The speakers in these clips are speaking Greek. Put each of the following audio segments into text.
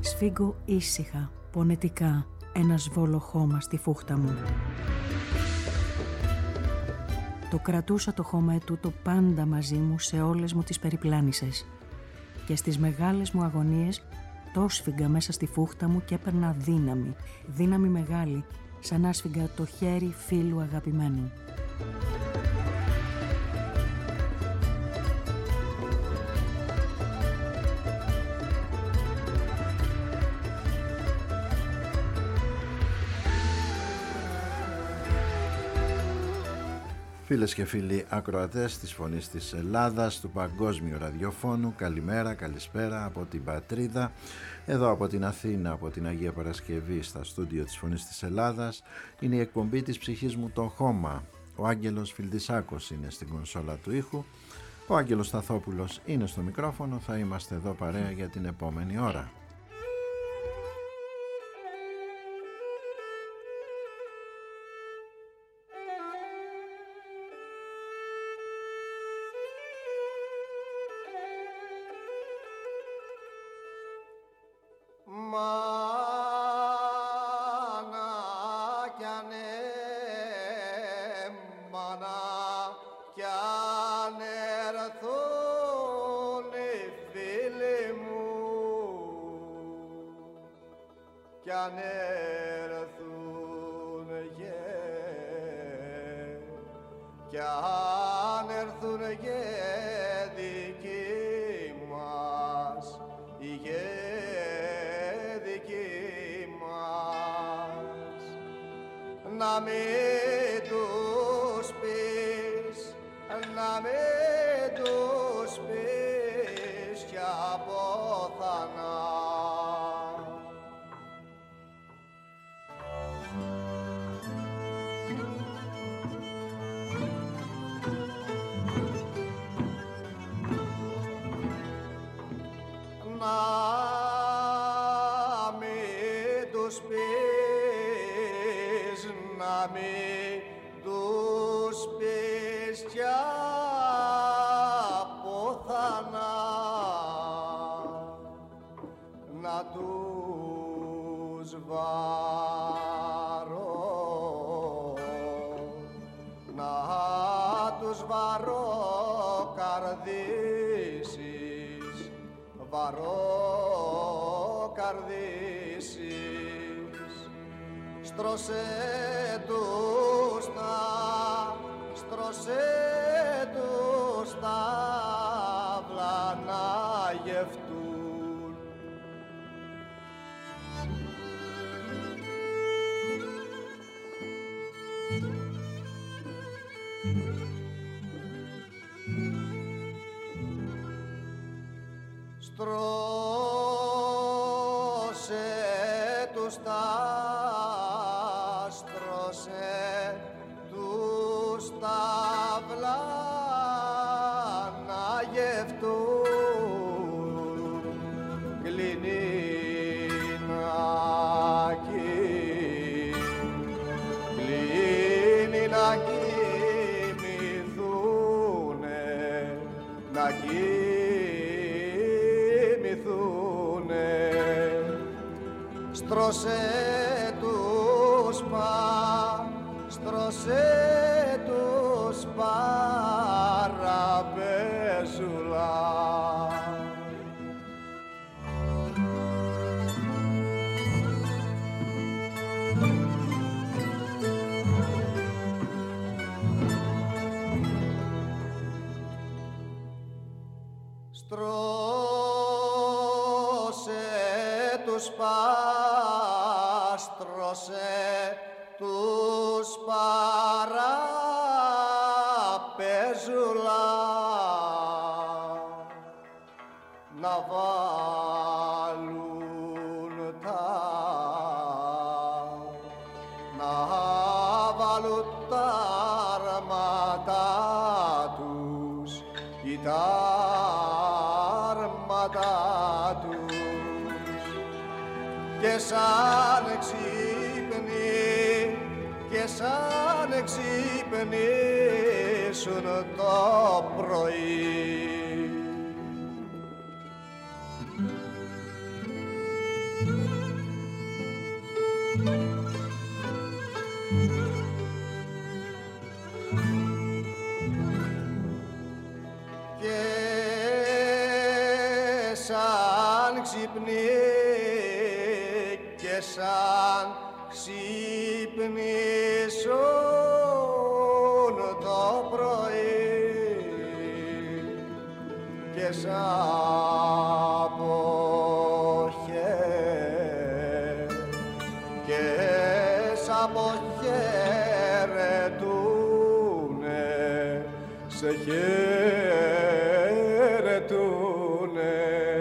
Σφίγγω ήσυχα, πονετικά, ένα σβόλο χώμα στη φούχτα μου. Το κρατούσα το χώμα ετούτο πάντα μαζί μου σε όλες μου τις περιπλάνησες. Και στις μεγάλες μου αγωνίες το σφίγγα μέσα στη φούχτα μου και έπαιρνα δύναμη, δύναμη μεγάλη, σαν να σφίγγα το χέρι φίλου αγαπημένου. Φίλες και φίλοι ακροατές της Φωνής της Ελλάδας, του Παγκόσμιου Ραδιοφώνου, καλημέρα, καλησπέρα από την πατρίδα, εδώ από την Αθήνα, από την Αγία Παρασκευή, στα στούντιο της Φωνής της Ελλάδας. Είναι η εκπομπή της ψυχής μου το χώμα. Ο Άγγελος Φιλτισάκος είναι στην κονσόλα του ήχου, ο Άγγελος Σταθόπουλος είναι στο μικρόφωνο. Θα είμαστε εδώ παρέα για την επόμενη ώρα. Και σαν εξύπνη, και σαν εξύπνησουν το πρωί. και σαν ξυπνεί και σαν ξυπνήσουν το πρωί και σαν σε χαιρετούνε.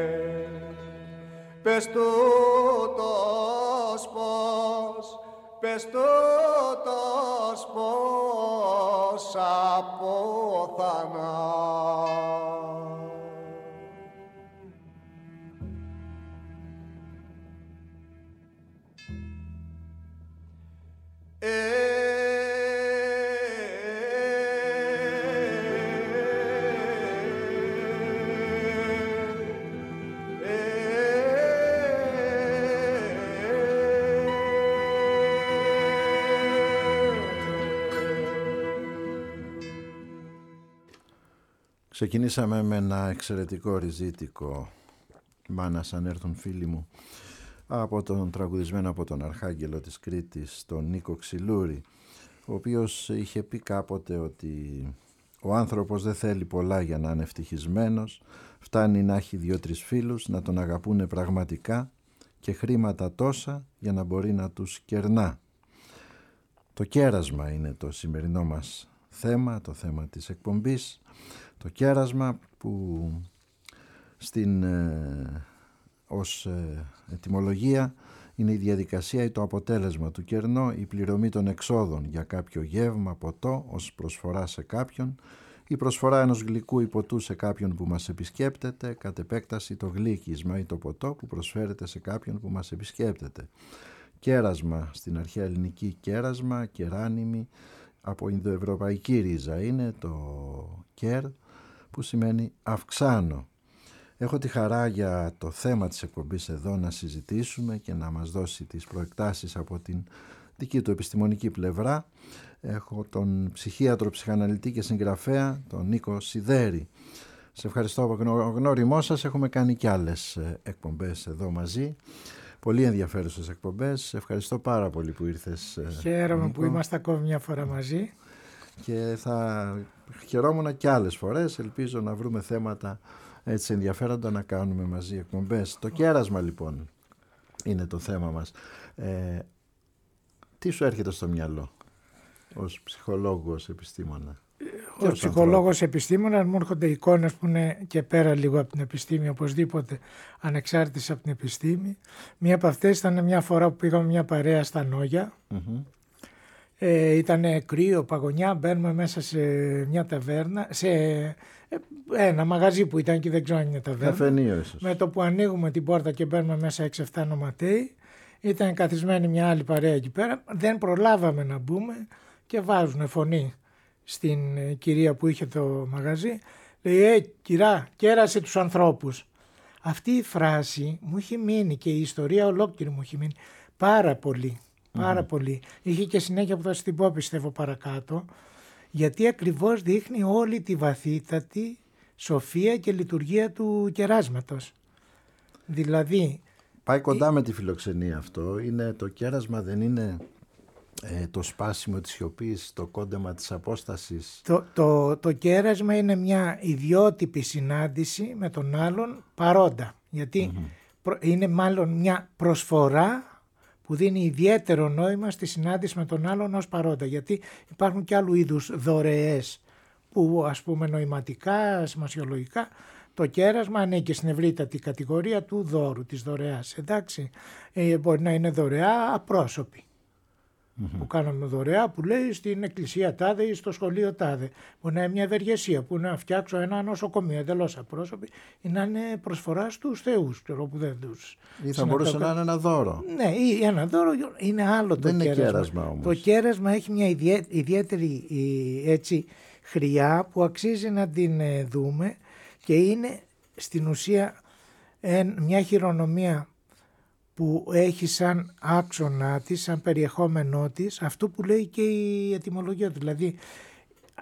Πες τούτος πως, πες τούτος πως απόθανα. Ξεκινήσαμε με ένα εξαιρετικό ριζίτικο «Μάνας αν έρθουν φίλοι μου» από τον τραγουδισμένο από τον Αρχάγγελο της Κρήτης, τον Νίκο Ξυλούρη, ο οποίος είχε πει κάποτε ότι ο άνθρωπος δεν θέλει πολλά για να είναι ευτυχισμένος, φτάνει να έχει 2-3 φίλους, να τον αγαπούνε πραγματικά και χρήματα τόσα για να μπορεί να τους κερνά. Το κέρασμα είναι το σημερινό μας θέμα, το θέμα της εκπομπής. Το κέρασμα που ως ετυμολογία είναι η διαδικασία ή το αποτέλεσμα του κερνό, η πληρωμή των εξόδων για κάποιο γεύμα, ποτό ως προσφορά σε κάποιον, η προσφορά ενός γλυκού ή ποτού σε κάποιον που μας επισκέπτεται, κατ' επέκταση το γλύκισμα ή το ποτό που προσφέρεται σε κάποιον που μας επισκέπτεται. Κέρασμα, στην αρχαία ελληνική κέρασμα, κεράνιμη, από ινδοευρωπαϊκή ρίζα είναι το κέρ, που σημαίνει αυξάνω. Έχω τη χαρά για το θέμα της εκπομπής εδώ να συζητήσουμε και να μας δώσει τις προεκτάσεις από την δική του επιστημονική πλευρά. Έχω τον ψυχίατρο, ψυχαναλυτή και συγγραφέα, τον Νίκο Σιδέρη. Σε ευχαριστώ από γνώριμό σας. Έχουμε κάνει και άλλες εκπομπές εδώ μαζί. Πολύ ενδιαφέρουσες εκπομπές. Ευχαριστώ πάρα πολύ που ήρθες. Χαίρομαι, Νίκο, που είμαστε ακόμη μια φορά μαζί. Και θα χαιρόμουν και άλλες φορές. Ελπίζω να βρούμε θέματα έτσι ενδιαφέροντα να κάνουμε μαζί εκπομπές. Το κέρασμα λοιπόν είναι το θέμα μας. Τι σου έρχεται στο μυαλό ως ψυχολόγος, επιστήμονα? Ως ψυχολόγος επιστήμονας μου έρχονται εικόνες που είναι και πέρα λίγο από την επιστήμη, οπωσδήποτε ανεξάρτητες από την επιστήμη. Μία από αυτές ήταν μια φορά που πήγαμε μια παρέα στα Νόγια. Ήταν κρύο, παγωνιά, μπαίνουμε μέσα σε μια ταβέρνα, σε ένα μαγαζί που ήταν και δεν ξέρω αν είναι ταβέρνα. Καφενείο ίσως. Με το που ανοίγουμε την πόρτα και μπαίνουμε μέσα 6-7 νοματέοι, ήταν καθισμένη μια άλλη παρέα εκεί πέρα, δεν προλάβαμε να μπούμε και βάζουν φωνή στην κυρία που είχε το μαγαζί, λέει κυρά, κέρασε τους ανθρώπους. Αυτή η φράση μου έχει μείνει και η ιστορία ολόκληρη μου έχει μείνει πάρα πολύ. Πάρα πολύ. Είχε και συνέχεια που θα την πω, πιστεύω, παρακάτω, γιατί ακριβώς δείχνει όλη τη βαθύτατη σοφία και λειτουργία του κεράσματος. Δηλαδή... Πάει κοντά με τη φιλοξενία αυτό. Είναι, το κέρασμα δεν είναι το σπάσιμο της σιωπής, το κόντεμα της απόστασης? Το κέρασμα είναι μια ιδιότυπη συνάντηση με τον άλλον παρόντα. Γιατί είναι μάλλον μια προσφορά που δίνει ιδιαίτερο νόημα στη συνάντηση με τον άλλον ως παρόντα. Γιατί υπάρχουν και άλλου είδους δωρεές που, ας πούμε, νοηματικά, σημασιολογικά, το κέρασμα ανήκει στην ευρύτατη κατηγορία του δώρου, της δωρεάς. Εντάξει, μπορεί να είναι δωρεά απρόσωπη. Που κάναμε δωρεά, που λέει στην εκκλησία τάδε ή στο σχολείο τάδε. Μπορεί να είναι μια ευεργεσία που να φτιάξω ένα νοσοκομείο εντελώς απρόσωπη ή να είναι προσφορά στους θεούς, που δεν τους... Ή θα μπορούσε να είναι ένα δώρο. Ναι, ή ένα δώρο είναι άλλο το κέρασμα. Δεν είναι κέρασμα όμως. Το κέρασμα έχει μια ιδιαίτερη έτσι χρειά που αξίζει να την δούμε και είναι στην ουσία μια χειρονομία που έχει σαν άξονα της, σαν περιεχόμενό της, αυτό που λέει και η ετυμολογία του. Δηλαδή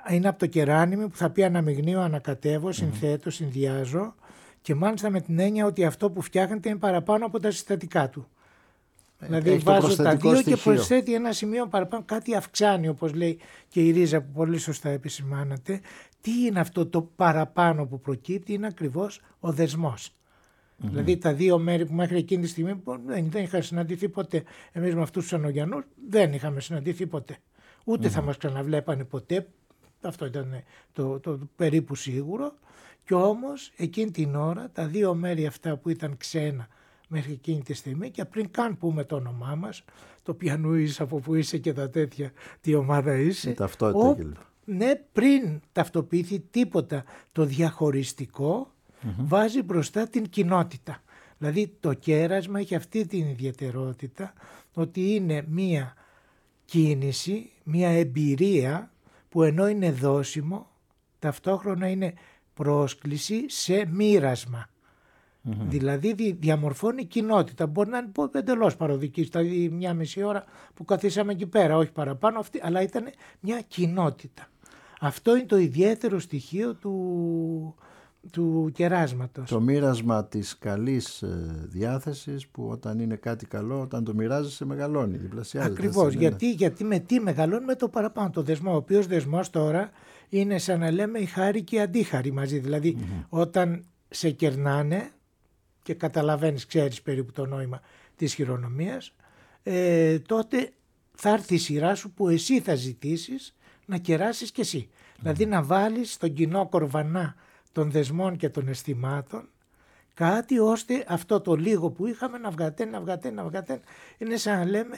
είναι από το κεράνιμι που θα πει αναμειγνύω, ανακατεύω, συνθέτω, συνδυάζω και μάλιστα με την έννοια ότι αυτό που φτιάχνεται είναι παραπάνω από τα συστατικά του. Δηλαδή βάζω τα δύο στοιχείο. Και προσθέτει ένα σημείο παραπάνω, κάτι αυξάνει, όπως λέει και η Ρίζα που πολύ σωστά επισημάνατε. Τι είναι αυτό το παραπάνω που προκύπτει? Είναι ακριβώς ο δεσμός. Δηλαδή τα δύο μέρη που μέχρι εκείνη τη στιγμή δεν είχαν συναντηθεί ποτέ. Εμείς με αυτούς τους Ανογιαννούς δεν είχαμε συναντηθεί ποτέ. Ούτε θα μας ξαναβλέπανε ποτέ. Αυτό ήταν το περίπου σίγουρο. Και όμως εκείνη την ώρα τα δύο μέρη αυτά που ήταν ξένα μέχρι εκείνη τη στιγμή και πριν καν πούμε το όνομά μας, το ποιανού είσαι, από που είσαι και τα τέτοια, τι ομάδα είσαι. Ταυτότητα κλπ. Ναι, πριν ταυτοποιηθεί τίποτα το διαχωριστικό, βάζει μπροστά την κοινότητα. Δηλαδή το κέρασμα έχει αυτή την ιδιαιτερότητα ότι είναι μία κίνηση, μία εμπειρία που ενώ είναι δώσιμο, ταυτόχρονα είναι πρόσκληση σε μοίρασμα. Δηλαδή διαμορφώνει κοινότητα. Μπορεί να είναι εντελώς παροδική, δηλαδή μια μισή ώρα που καθίσαμε εκεί πέρα, όχι παραπάνω, αλλά ήταν μια κοινότητα. Αυτό είναι το ιδιαίτερο στοιχείο του κεράσματος. Το μοίρασμα της καλής διάθεσης που όταν είναι κάτι καλό, όταν το μοιράζεσαι μεγαλώνει, διπλασιάζεται. Ακριβώς, γιατί με τι μεγαλώνει? Με το παραπάνω, το δεσμό, ο οποίος δεσμός τώρα είναι σαν να λέμε η χάρη και η αντίχαρη μαζί. Δηλαδή όταν σε κερνάνε και καταλαβαίνεις, ξέρεις περίπου το νόημα της χειρονομίας, τότε θα έρθει η σειρά σου που εσύ θα ζητήσεις να κεράσεις κι εσύ. Δηλαδή να βάλεις στον κοινό κορβανά των δεσμών και των αισθημάτων κάτι ώστε αυτό το λίγο που είχαμε να βγαταίνει. Είναι σαν να λέμε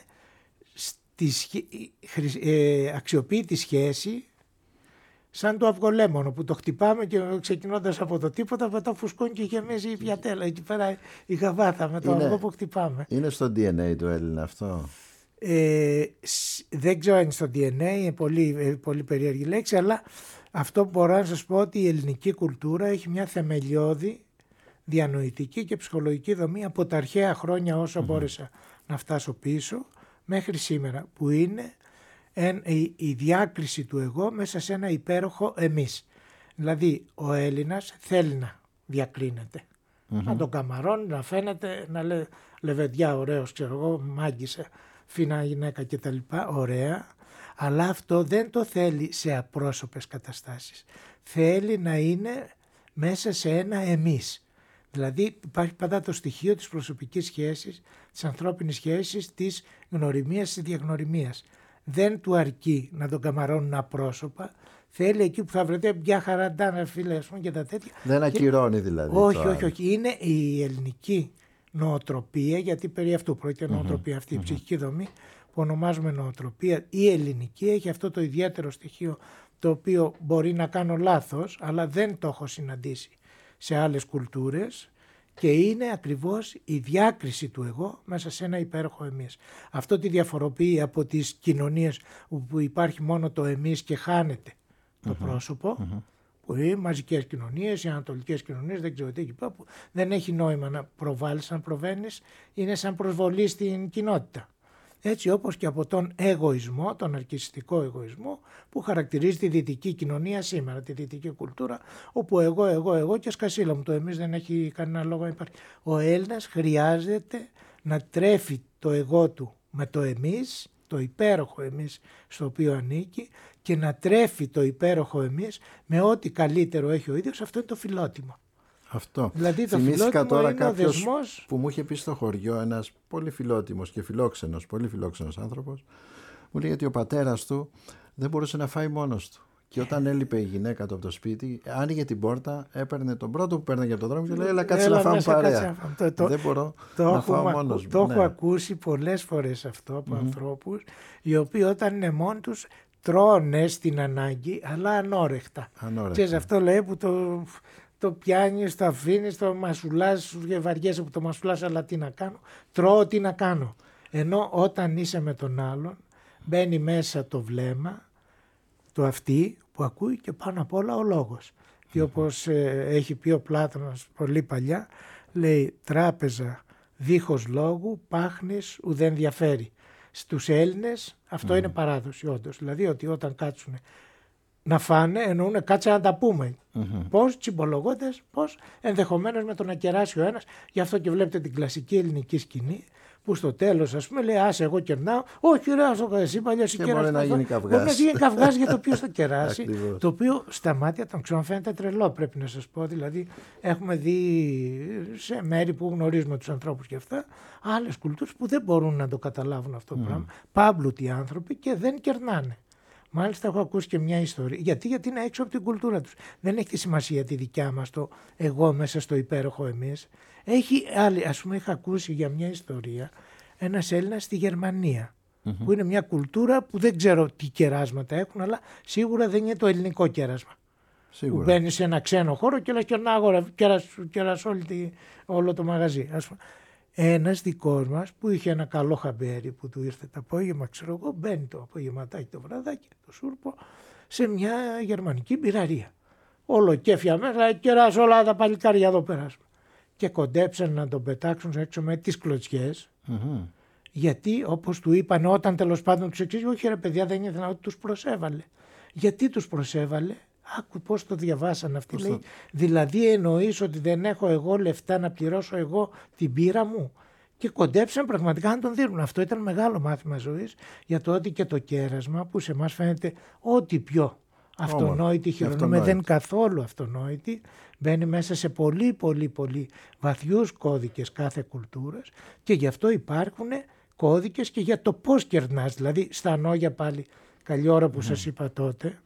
αξιοποιεί τη σχέση σαν το αυγολέμονο που το χτυπάμε και ξεκινώντας από το τίποτα μετά φουσκώνει και γεμίζει η πιατέλα. Εκεί πέρα η γαβάθα με το αυγό που χτυπάμε. Είναι στο DNA του Έλληνα αυτό? Δεν ξέρω αν είναι στο DNA, είναι πολύ, πολύ περίεργη λέξη, αλλά αυτό που μπορώ να σας πω ότι η ελληνική κουλτούρα έχει μια θεμελιώδη διανοητική και ψυχολογική δομή από τα αρχαία χρόνια όσο μπόρεσα να φτάσω πίσω μέχρι σήμερα, που είναι η διάκριση του εγώ μέσα σε ένα υπέροχο εμείς. Δηλαδή ο Έλληνας θέλει να διακρίνεται, να τον καμαρώνει, να φαίνεται, να λέει λεβεντιά ωραίος, ξέρω εγώ, μάγισσα, φίνα γυναίκα κτλ. Ωραία, αλλά αυτό δεν το θέλει σε απρόσωπες καταστάσεις. Θέλει να είναι μέσα σε ένα εμείς. Δηλαδή υπάρχει πάντα το στοιχείο της προσωπικής σχέσης, της ανθρώπινης σχέσης, της γνωριμίας, της διαγνωριμίας. Δεν του αρκεί να τον καμαρώνουν απρόσωπα. Θέλει εκεί που θα βρεθεί μια χαραντάνα φίλε και τα τέτοια. Δεν ακυρώνει δηλαδή. Όχι. Είναι η ελληνική νοοτροπία, γιατί περί αυτού πρόκειται νοοτροπία αυτή, η ψυχική δομή που ονομάζουμε νοοτροπία. Η ελληνική έχει αυτό το ιδιαίτερο στοιχείο, το οποίο μπορεί να κάνω λάθος, αλλά δεν το έχω συναντήσει σε άλλες κουλτούρες, και είναι ακριβώς η διάκριση του εγώ μέσα σε ένα υπέροχο εμείς. Αυτό τη διαφοροποιεί από τις κοινωνίες όπου υπάρχει μόνο το εμείς και χάνεται το πρόσωπο, που είναι μαζικές κοινωνίες, οι ανατολικές κοινωνίες, δεν ξέρω τι εκεί πέρα, που δεν έχει νόημα να προβάλλεις, να προβαίνεις, είναι σαν προσβολή στην κοινότητα. Έτσι όπως και από τον εγωισμό, τον αρκισιστικό εγωισμό που χαρακτηρίζει τη δυτική κοινωνία σήμερα, τη δυτική κουλτούρα, όπου εγώ και σκασίλα μου, το εμείς δεν έχει κανένα λόγο να υπάρχει. Ο Έλληνας χρειάζεται να τρέφει το εγώ του με το εμείς, το υπέροχο εμείς στο οποίο ανήκει, και να τρέφει το υπέροχο εμείς με ό,τι καλύτερο έχει ο ίδιος. Αυτό είναι το φιλότιμο. Αυτό. Δηλαδή το θυμήθηκα τώρα είναι κάποιος δεσμός που μου είχε πει στο χωριό, ένας πολύ φιλότιμος και πολύ φιλόξενος άνθρωπος, μου λέει ότι ο πατέρας του δεν μπορούσε να φάει μόνος του. Και όταν έλειπε η γυναίκα του από το σπίτι, άνοιγε την πόρτα, έπαιρνε τον πρώτο που παίρνε από τον δρόμο και λέει: Έλα, κάτσε να φάμε παρέα. Δεν μπορώ να φάω μόνος μου. Το έχω ακούσει πολλές φορές αυτό από ανθρώπους, οι οποίοι όταν είναι μόνοι τους τρώνε στην ανάγκη, αλλά ανόρεχτα. Ξέρεις, αυτό λέει που το πιάνεις, το αφήνεις, το μασουλάς, βαριέσαι που το μασουλάς, αλλά τι να κάνω, τρώω τι να κάνω. Ενώ όταν είσαι με τον άλλον, μπαίνει μέσα το βλέμμα, το αυτί που ακούει και πάνω απ' όλα ο λόγος. Και όπως έχει πει ο Πλάτωνας πολύ παλιά, λέει τράπεζα δίχως λόγου, πάχνης ουδέν διαφέρει. Στους Έλληνες αυτό είναι παράδοση όντως. Δηλαδή ότι όταν κάτσουν να φάνε, εννοούν κάτσε να τα πούμε. Πώς τσιμπολογώντας, πώς ενδεχομένως με το να κεράσει ο ένας. Γι' αυτό και βλέπετε την κλασική ελληνική σκηνή που στο τέλος, ας πούμε, λέει άσε εγώ κερνάω. Όχι ρε, εσύ παλιός η κέρας. Μπορεί να γίνει καυγάς. Μπορεί να γίνει καυγάς για το ποιος θα κεράσει. Το οποίο στα μάτια των ξένων φαίνεται τρελό, πρέπει να σας πω. Δηλαδή έχουμε δει σε μέρη που γνωρίζουμε τους ανθρώπους και αυτά, άλλες κουλτούρες που δεν μπορούν να το καταλάβουν αυτό το πράγμα. Πάμπλουτοι άνθρωποι και δεν κερνάνε. Μάλιστα έχω ακούσει και μια ιστορία. Γιατί είναι έξω από την κουλτούρα τους. Δεν έχει τη σημασία τη δικιά μας το εγώ μέσα στο υπέροχο εμείς. Έχει άλλη, ας πούμε είχα ακούσει για μια ιστορία ένας Έλληνας στη Γερμανία που είναι μια κουλτούρα που δεν ξέρω τι κεράσματα έχουν, αλλά σίγουρα δεν είναι το ελληνικό κέρασμα. Σίγουρα. Που μπαίνει σε ένα ξένο χώρο και λες κέρας όλο το μαγαζί. Ας πούμε. Ένας δικός μας που είχε ένα καλό χαμπέρι που του ήρθε το απόγευμα, ξέρω εγώ, μπαίνει το απογευματάκι, το βραδάκι, το σούρπο, σε μια γερμανική μπειραρία. Όλο κέφια μέσα, κεράς όλα τα παλικάρια εδώ πέρα. Και κοντέψαν να τον πετάξουν έξω με τις κλωτσιές, γιατί όπως του είπαν όταν τέλος πάντων τους εξήγησε, όχι ρε παιδιά δεν είναι δυνατόν, ότι τους προσέβαλε. Γιατί τους προσέβαλε? Άκου πώς το διαβάσαν αυτοί. Λέει, δηλαδή εννοείς ότι δεν έχω εγώ λεφτά να πληρώσω εγώ την πείρα μου? Και κοντέψαν πραγματικά να τον δίνουν. Αυτό ήταν μεγάλο μάθημα ζωής, για το ότι και το κέρασμα που σε εμάς φαίνεται ό,τι πιο αυτονόητη χειρονομία, δεν καθόλου αυτονόητη, μπαίνει μέσα σε πολύ βαθιούς κώδικες κάθε κουλτούρας και γι' αυτό υπάρχουν κώδικες και για το πώς κερνάς. Δηλαδή στα Νόγια πάλι, καλή ώρα που σας είπα τότε,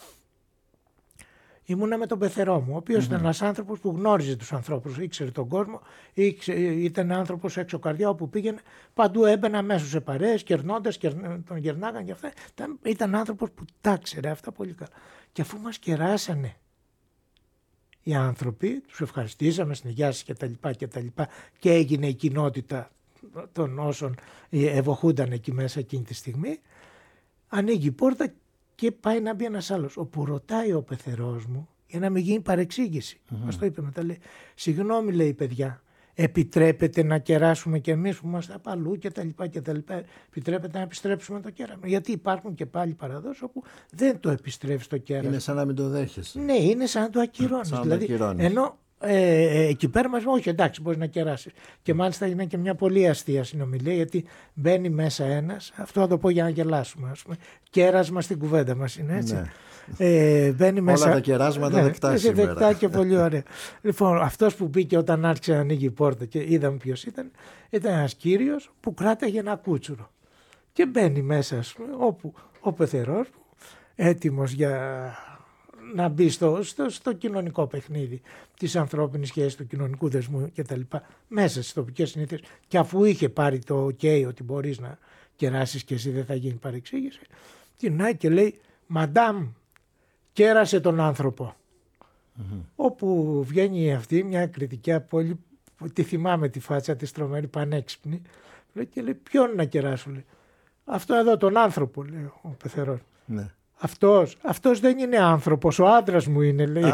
ήμουνα με τον πεθερό μου, ο οποίος ήταν ένας άνθρωπος που γνώριζε τους ανθρώπους, ήξερε τον κόσμο, ήταν άνθρωπος έξω καρδιά, όπου πήγαινε παντού έμπαινα μέσα σε παρέες, κερνώντας, τον γερνάγαν και αυτά. Ήταν άνθρωπος που τα ξέρε αυτά πολύ καλά. Και αφού μας κεράσανε οι άνθρωποι, τους ευχαριστήσαμε στην υγεία σας κτλ. Και έγινε η κοινότητα των όσων ευοχούνταν εκεί μέσα εκείνη τη στιγμή, ανοίγει η πόρτα και πάει να μπει ένας άλλος, όπου ρωτάει ο πεθερός μου για να μην γίνει παρεξήγηση. Μας το είπε μετά, λέει, συγγνώμη λέει παιδιά, επιτρέπεται να κεράσουμε κι εμείς που είμαστε απ' αλλού κτλ. Επιτρέπεται να επιστρέψουμε το κέραμα? Γιατί υπάρχουν και πάλι παραδόσεις όπου δεν το επιστρέφεις το κέραμα. Είναι σαν να μην το δέχεσαι. Ναι, είναι σαν να το ακυρώνεις. Ενώ εκεί πέρα μας όχι, εντάξει, μπορείς να κεράσεις. Και μάλιστα είναι και μια πολύ αστεία συνομιλία, γιατί μπαίνει μέσα ένας, αυτό θα το πω για να γελάσουμε, ας πούμε, κέρασμα στην κουβέντα μας είναι έτσι. Ναι. Μπαίνει μέσα, όλα τα κεράσματα δεκτά σήμερα. Δεκτά και πολύ ωραία. Λοιπόν, αυτός που μπήκε όταν άρχισε να ανοίγει η πόρτα και είδαμε ποιος ήταν ένας κύριος που κράταγε ένα κούτσουρο. Και μπαίνει μέσα, ας πούμε, όπου ο πεθερός έτοιμος για να μπει στο κοινωνικό παιχνίδι της ανθρώπινης σχέσης, του κοινωνικού δεσμού κτλ. Μέσα στις τοπικές συνήθειες, και αφού είχε πάρει το OK ότι μπορείς να κεράσεις και εσύ δεν θα γίνει παρεξήγηση, κοινάει και λέει «Μαντάμ, κέρασε τον άνθρωπο». Όπου βγαίνει αυτή μια κριτική απόλυτη, τη θυμάμαι τη φάτσα της τρομερή, πανέξυπνη, και λέει «Ποιον να κεράσω?» λέει. «Αυτό εδώ τον άνθρωπο», λέει ο πεθερός. Ναι. Αυτός δεν είναι άνθρωπος, ο άντρας μου είναι, λέει.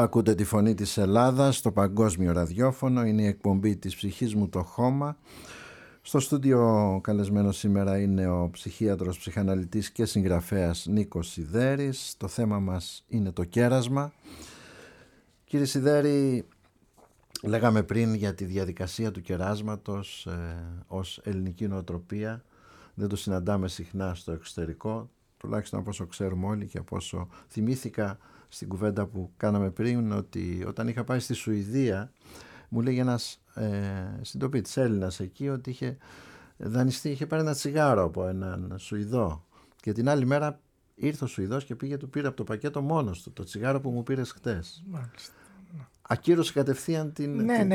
Ακούτε τη φωνή της Ελλάδας στο Παγκόσμιο Ραδιόφωνο. Είναι η εκπομπή της ψυχής μου το χώμα. Στο στούντιο καλεσμένος σήμερα είναι ο ψυχίατρος, ψυχαναλυτής και συγγραφέας Νίκος Σιδέρης. Το θέμα μας είναι το κέρασμα. Κύριε Σιδέρη, λέγαμε πριν για τη διαδικασία του κεράσματος ως ελληνική νοοτροπία. Δεν το συναντάμε συχνά στο εξωτερικό, τουλάχιστον από όσο ξέρουμε όλοι και από όσο θυμήθηκα στην κουβέντα που κάναμε πριν, ότι όταν είχα πάει στη Σουηδία μου λέγει ένας συντοπίτης Έλληνας εκεί ότι είχε δανειστεί, είχε πάρει ένα τσιγάρο από έναν Σουηδό και την άλλη μέρα ήρθε ο Σουηδός και πήγε, του πήρε από το πακέτο μόνος του το τσιγάρο που μου πήρες χτες. Μάλιστα. Ακύρωσε κατευθείαν τη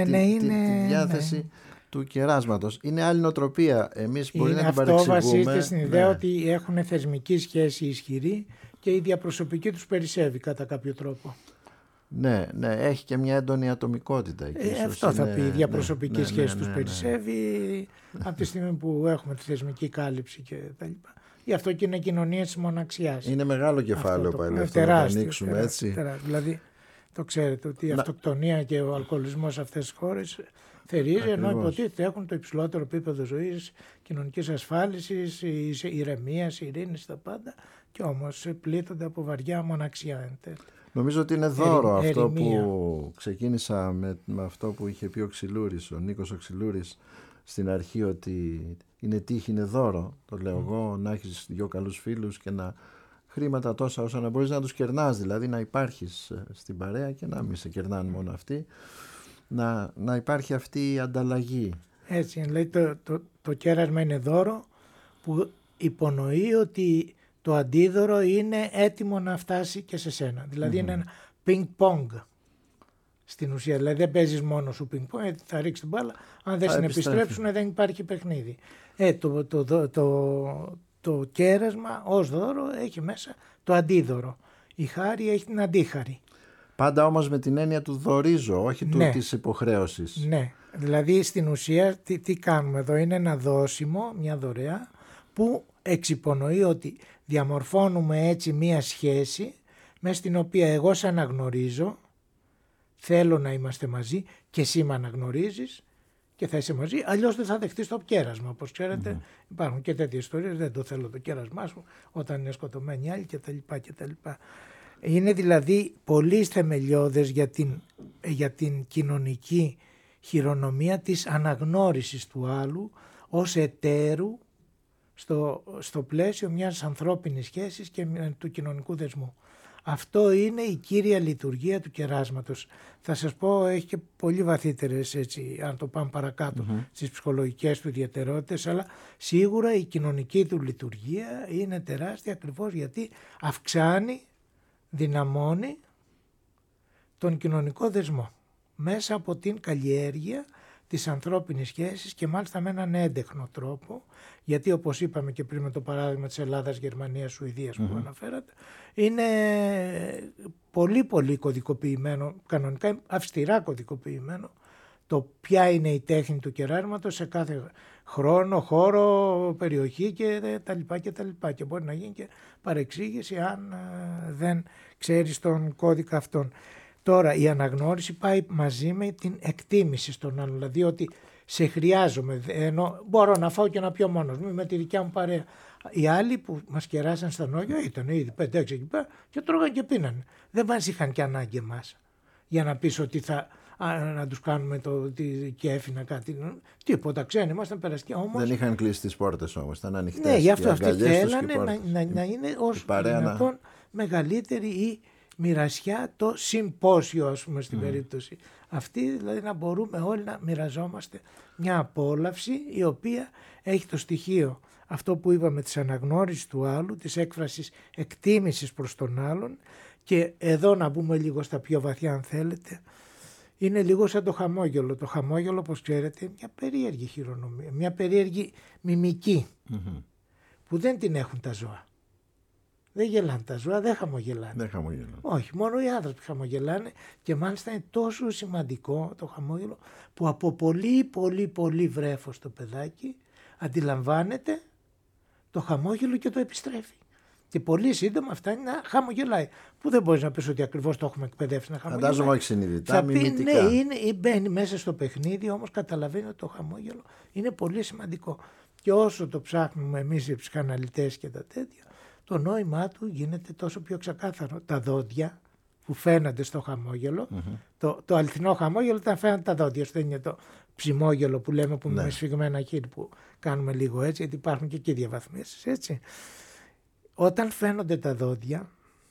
διάθεση του κεράσματος. Είναι άλλη νοοτροπία. Εμείς μπορεί να την παρεξηγούμε. Αυτό βασίζεται στην ιδέα ότι έχουν θεσμική σχέση ισχυρή και η διαπροσωπική τους περισσεύει κατά κάποιο τρόπο. Ναι, έχει και μια έντονη ατομικότητα εκεί. Αυτό θα πει, η διαπροσωπική σχέση τους περισσεύει από τη στιγμή που έχουμε τη θεσμική κάλυψη και τα λοιπά. Γι' αυτό και είναι κοινωνία της μοναξιάς. Είναι μεγάλο κεφάλαιο πάλι αυτό να το ανοίξουμε έτσι. Δηλαδή το ξέρετε ότι η αυτοκτονία και ο αλκοολισμός σε αυτές τις χώρες θερίζει, ενώ υποτίθεται έχουν το υψηλότερο επίπεδο ζωής, κοινωνικής ασφάλισης, ηρεμίας, ειρήνης, τα πάντα, και όμως πλήττονται από βαριά μοναξιά εν τέλει. Νομίζω ότι είναι δώρο αυτό που ξεκίνησα με αυτό που είχε πει ο Νίκος ο Ξυλούρης στην αρχή, ότι είναι τύχη, είναι δώρο. Το λέω εγώ, να έχεις δυο καλούς φίλους και να χρήματα τόσα ώστε να μπορείς να τους κερνάς, δηλαδή να υπάρχεις στην παρέα και να μην σε κερνάνε μόνο αυτοί, να υπάρχει αυτή η ανταλλαγή. Έτσι, δηλαδή το κέρασμα είναι δώρο που υπονοεί ότι το αντίδωρο είναι έτοιμο να φτάσει και σε σένα. Δηλαδή είναι ένα πινκ-πονγκ στην ουσία. Δηλαδή δεν παίζεις μόνο σου πινκ-πονγκ, θα ρίξεις την μπάλα, αν δεν συνεπιστρέψουν δεν υπάρχει παιχνίδι. Το κέρασμα ως δώρο έχει μέσα το αντίδωρο. Η χάρη έχει την αντίχαρη. Πάντα όμως με την έννοια του δωρίζω, όχι της υποχρέωσης. Ναι, δηλαδή στην ουσία τι κάνουμε εδώ, είναι ένα δώσιμο, μια δωρεά που εξυπονοεί ότι διαμορφώνουμε έτσι μια σχέση μέσα στην οποία εγώ σε αναγνωρίζω, θέλω να είμαστε μαζί και εσύ με αναγνωρίζεις και θα είσαι μαζί, αλλιώς δεν θα δεχτείς το κέρασμα. Όπως ξέρετε υπάρχουν και τέτοιες ιστορίες, δεν το θέλω το κέρασμά σου όταν είναι σκοτωμένοι άλλοι κτλ. Είναι δηλαδή πολύ θεμελιώδες για την κοινωνική χειρονομία της αναγνώρισης του άλλου ως εταίρου στο πλαίσιο μιας ανθρώπινης σχέσης και του κοινωνικού δεσμού. Αυτό είναι η κύρια λειτουργία του κεράσματος. Θα σας πω, έχει και πολύ βαθύτερες, έτσι, αν το πάμε παρακάτω, στις ψυχολογικές του ιδιαιτερότητες, αλλά σίγουρα η κοινωνική του λειτουργία είναι τεράστια, ακριβώς γιατί αυξάνει, δυναμώνει τον κοινωνικό δεσμό μέσα από την καλλιέργεια της ανθρώπινης σχέσης και μάλιστα με έναν έντεχνο τρόπο, γιατί όπως είπαμε και πριν με το παράδειγμα της Ελλάδας, Γερμανίας, Σουηδίας που αναφέρατε, είναι πολύ πολύ κωδικοποιημένο, κανονικά αυστηρά κωδικοποιημένο το ποια είναι η τέχνη του κεράσματος σε κάθε χρόνο, χώρο, περιοχή και τα λοιπά και μπορεί να γίνει και παρεξήγηση αν δεν ξέρεις τον κώδικα αυτόν. Τώρα η αναγνώριση πάει μαζί με την εκτίμηση στον άλλον, δηλαδή ότι σε χρειάζομαι, ενώ μπορώ να φάω και να πιω μόνος μου με τη δικιά μου παρέα. Οι άλλοι που μας κεράσαν στα νόγια ήταν ήδη 5-6 εκεί πέρα και τρώγαν και πίνανε. Δεν μας είχαν και ανάγκη εμάς για να πεις ότι να τους κάνουμε και έφυνα κάτι. Τίποτα, ξένοι ήμασταν περαστικοί όμως. Δεν είχαν κλείσει τις πόρτες όμως, ήταν ανοιχτές. Ναι, γι' αυτό αυτοί θέλανε να είναι όσο δυνατόν μεγαλύτερη η μοιρασιά, το συμπόσιο, ας πούμε, στην περίπτωση αυτή, δηλαδή να μπορούμε όλοι να μοιραζόμαστε μια απόλαυση η οποία έχει το στοιχείο αυτό που είπαμε της αναγνώρισης του άλλου, της έκφρασης εκτίμησης προς τον άλλον, και εδώ να μπούμε λίγο στα πιο βαθιά αν θέλετε, είναι λίγο σαν το χαμόγελο. Το χαμόγελο, όπως ξέρετε, μια περίεργη χειρονομία, μια περίεργη μιμική που δεν την έχουν τα ζώα. Δεν γελάνε τα ζώα, δεν χαμογελάνε. Δεν χαμογελάνε. Όχι, μόνο οι άνθρωποι χαμογελάνε και μάλιστα είναι τόσο σημαντικό το χαμόγελο που από πολύ βρέφος το παιδάκι αντιλαμβάνεται το χαμόγελο και το επιστρέφει. Και πολύ σύντομα φτάνει να χαμογελάει. Που δεν μπορείς να πεις ότι ακριβώς το έχουμε εκπαιδεύσει να χαμογελάει. Φαντάζομαι όχι συνειδητά, θα πει, μιμητικά. Ναι, μπαίνει μέσα στο παιχνίδι, όμως καταλαβαίνει ότι το χαμόγελο είναι πολύ σημαντικό. Και όσο το ψάχνουμε εμείς οι ψυχαναλυτές και τα τέτοια, το νόημά του γίνεται τόσο πιο ξεκάθαρο. Τα δόντια που φαίνονται στο χαμόγελο, το αληθινό χαμόγελο όταν φαίνονται τα δόντια, δεν είναι το ψημόγελο που λέμε που με σφιγμένα χείλη που κάνουμε λίγο έτσι, γιατί υπάρχουν και εκεί διαβαθμίσεις, έτσι. Όταν φαίνονται τα δόντια,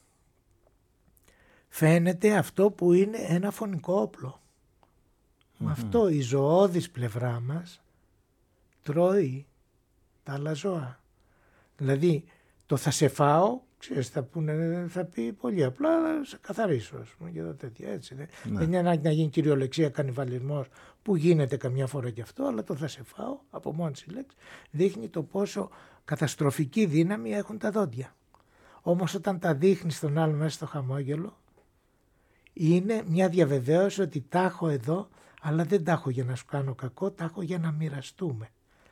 φαίνεται αυτό που είναι ένα φωνικό όπλο. Με αυτό η ζωώδης πλευρά μας τρώει τα άλλα ζώα. Δηλαδή το θα σε φάω, ξέρεις, θα πει πολύ απλά, θα σε καθαρίσω, ας πούμε, και τα τέτοια, έτσι. Δεν είναι ανάγκη να γίνει κυριολεξία κανιβαλισμός, που γίνεται καμιά φορά και αυτό, αλλά το θα σε φάω, από μόνη τη λέξη, δείχνει το πόσο καταστροφική δύναμη έχουν τα δόντια. Όμως όταν τα δείχνει στον άλλο μέσα στο χαμόγελο, είναι μια διαβεβαίωση ότι τα έχω εδώ, αλλά δεν τα έχω για να σου κάνω κακό, τα έχω για να μοιραστούμε.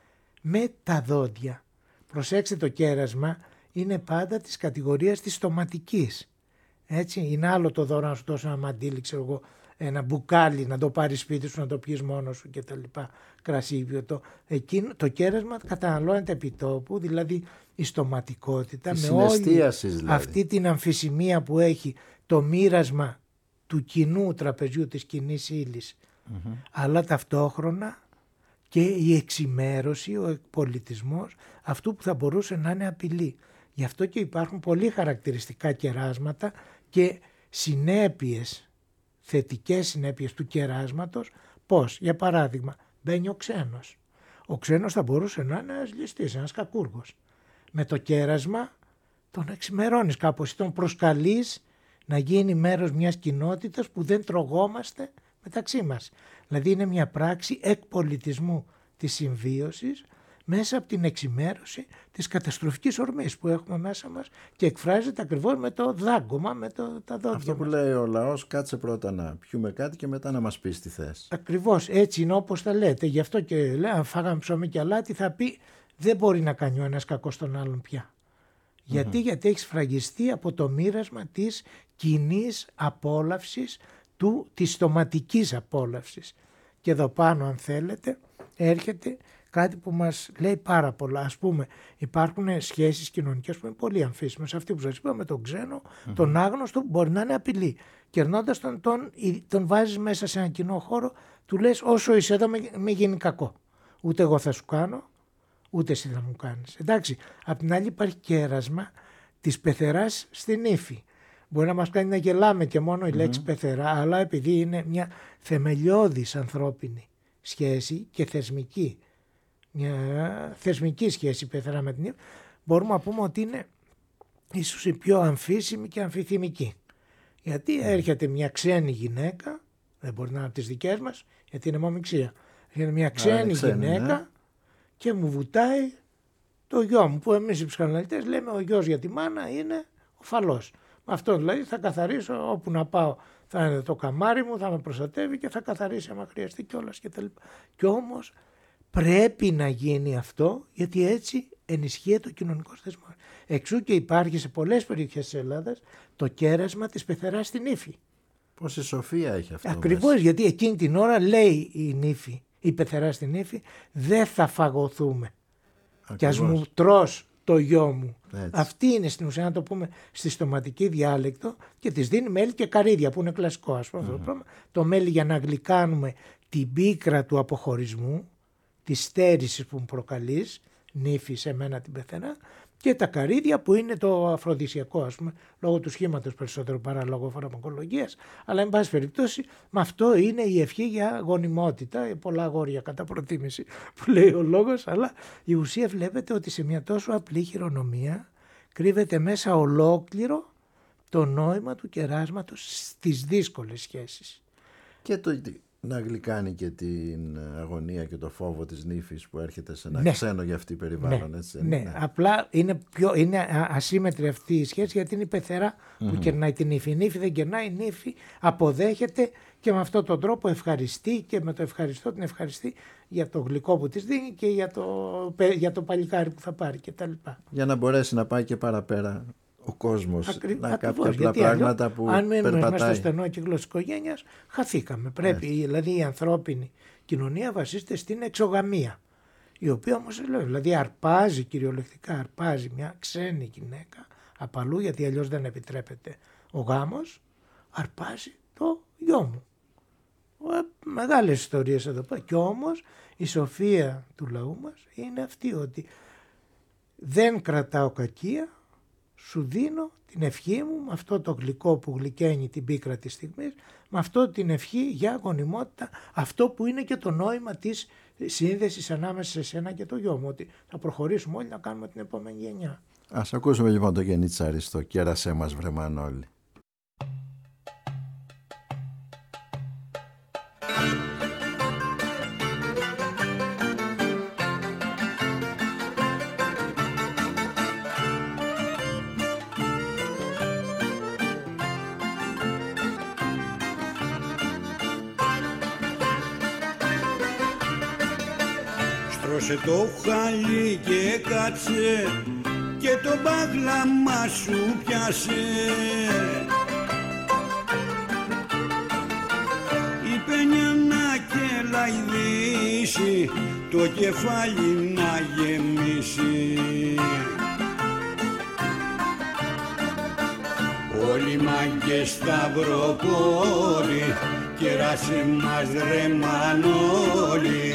Με τα δόντια. Προσέξτε, το κέρασμα είναι πάντα της κατηγορίας της στοματικής. Έτσι, είναι άλλο το δώρο να σου δώσω ένα μαντίλι, ξέρω εγώ, ένα μπουκάλι, να το πάρεις σπίτι σου, να το πιεις μόνος σου και τα λοιπά, κρασί, ποιοτό. Εκείνο, το κέρασμα καταναλώνεται επί τόπου, δηλαδή η στοματικότητα, με όλη δηλαδή αυτή την αμφισημία που έχει το μοίρασμα του κοινού τραπεζιού, της κοινής ύλης, αλλά ταυτόχρονα και η εξημέρωση, ο εκπολιτισμός αυτού που θα μπορούσε να είναι απειλή. Γι' αυτό και υπάρχουν πολύ χαρακτηριστικά κεράσματα και συνέπειες, θετικές συνέπειες του κεράσματος. Πώς, για παράδειγμα, μπαίνει ο ξένος. Ο ξένος θα μπορούσε να είναι ένας ληστής, ένας κακούργος. Με το κέρασμα τον εξημερώνεις κάπως, τον προσκαλείς να γίνει μέρος μιας κοινότητας που δεν τρογόμαστε μεταξύ μας. Δηλαδή είναι μια πράξη εκπολιτισμού της συμβίωσης μέσα από την εξημέρωση της καταστροφικής ορμής που έχουμε μέσα μας και εκφράζεται ακριβώς με το δάγκωμα, με τα δόντια. Αυτό που λέει ο λαός, κάτσε πρώτα να πιούμε κάτι και μετά να μας πεις τι θες. Ακριβώς, έτσι είναι όπως τα λέτε. Γι' αυτό και λέει, αν φάγαμε ψωμί και αλάτι, θα πει δεν μπορεί να κάνει ο ένας κακό στον άλλον πια. Γιατί έχει σφραγιστεί από το μοίρασμα της κοινής απόλαυσης, της στοματικής απόλαυσης. Και εδώ πάνω, αν θέλετε, έρχεται κάτι που μας λέει πάρα πολλά. Ας πούμε, υπάρχουν σχέσεις κοινωνικές που είναι πολύ αμφίσιμες. Αυτή που σας είπα με τον ξένο, τον άγνωστο, μπορεί να είναι απειλή. Κερνώντας τον βάζεις μέσα σε έναν κοινό χώρο, του λες όσο είσαι εδώ μη γίνει κακό. Ούτε εγώ θα σου κάνω, ούτε εσύ θα μου κάνεις. Εντάξει, απ' την άλλη υπάρχει κέρασμα της πεθεράς στην ύφη. Μπορεί να μας κάνει να γελάμε και μόνο η λέξη πεθερά, αλλά επειδή είναι μια θεμελιώδης ανθρώπινη σχέση και θεσμική, μια θεσμική σχέση η πεθερά με την ύφη, μπορούμε να πούμε ότι είναι ίσως η πιο αμφίσιμη και αμφιθυμική. Γιατί έρχεται μια ξένη γυναίκα, δεν μπορεί να είναι από τις δικές μας, γιατί είναι μομιξία, έρχεται μια ξένη γυναίκα και μου βουτάει το γιο μου, που εμείς οι ψυχαναλυτές λέμε ο γιος για τη μάνα είναι ο φαλός. Με αυτό δηλαδή θα καθαρίσω, όπου να πάω θα είναι το καμάρι μου, θα με προστατεύει και θα καθαρίσει άμα χρειαστεί κιόλας κτλ. Και όμως πρέπει να γίνει αυτό, γιατί έτσι ενισχύεται ο κοινωνικός θεσμός. Εξού και υπάρχει σε πολλές περιοχές της Ελλάδας το κέρασμα της πεθεράς στην ύφη. Πόση σοφία έχει αυτό. Ακριβώς, μέσα. γιατί εκείνη την ώρα λέει η νύφη, η πεθερά στην ύφη, δεν θα φαγωθούμε. Κι ας μου τρως το γιο μου. Έτσι. Αυτή είναι στην ουσία, να το πούμε στη στοματική διάλεκτο, και της δίνει μέλι και καρύδια που είναι κλασικό, ας πούμε, αυτό το πράγμα. Το μέλι για να γλυκάνουμε την πίκρα του αποχωρισμού, της στέρησης που μου προκαλείς, νύφη σε μένα την πεθερά, και τα καρύδια που είναι το αφροδισιακό, ας πούμε, λόγω του σχήματος περισσότερο παρά λόγω φαρμακολογίας, αλλά εν πάση περιπτώσει με αυτό είναι η ευχή για γονιμότητα, πολλά αγόρια κατά προτίμηση που λέει ο λόγος, αλλά η ουσία βλέπετε ότι σε μια τόσο απλή χειρονομία κρύβεται μέσα ολόκληρο το νόημα του κεράσματος στις δύσκολες σχέσεις. Και Να γλυκάνει και την αγωνία και το φόβο της νύφης που έρχεται σε ένα ξένο για αυτή περιβάλλον. Έτσι, ναι, απλά είναι ασύμμετρη αυτή η σχέση, γιατί είναι η πεθερά που κερνάει την νύφη. Η νύφη δεν κερνάει, η νύφη αποδέχεται και με αυτόν τον τρόπο ευχαριστεί, και με το ευχαριστώ την ευχαριστεί για το γλυκό που της δίνει και για το παλικάρι που θα πάρει κτλ. Για να μπορέσει να πάει και παραπέρα ο κόσμος, να κάποια απλά πράγματα που αν μένουμε περπατάει. μέσα στο στενό κύκλο της οικογένειας, χαθήκαμε. Πρέπει, δηλαδή η ανθρώπινη κοινωνία βασίζεται στην εξωγαμία, η οποία όμως δηλαδή αρπάζει, κυριολεκτικά αρπάζει μια ξένη γυναίκα απαλού, γιατί αλλιώς δεν επιτρέπεται ο γάμος, αρπάζει το γιο μου. Μεγάλες ιστορίες εδώ πέρα. Και όμως η σοφία του λαού μας είναι αυτή, ότι δεν κρατάω κακία, σου δίνω την ευχή μου με αυτό το γλυκό που γλυκαίνει την πίκρα της στιγμής, με αυτό την ευχή για γονιμότητα, αυτό που είναι και το νόημα της σύνδεσης ανάμεσα σε σένα και το γιο μου, ότι θα προχωρήσουμε όλοι να κάνουμε την επόμενη γενιά. Ας ακούσουμε λοιπόν το Γενίτσαρη στο «Κέρασέ μας βρε Μανώλη». Στρώσε το χαλί και κάτσε και το μπάγλαμα σου πιάσε. Η πένια να κελαϊδήσει, το κεφάλι να γεμίσει. Όλοι μάγκες σταυροπόροι, κεράσαι μας ρε Μανώλη.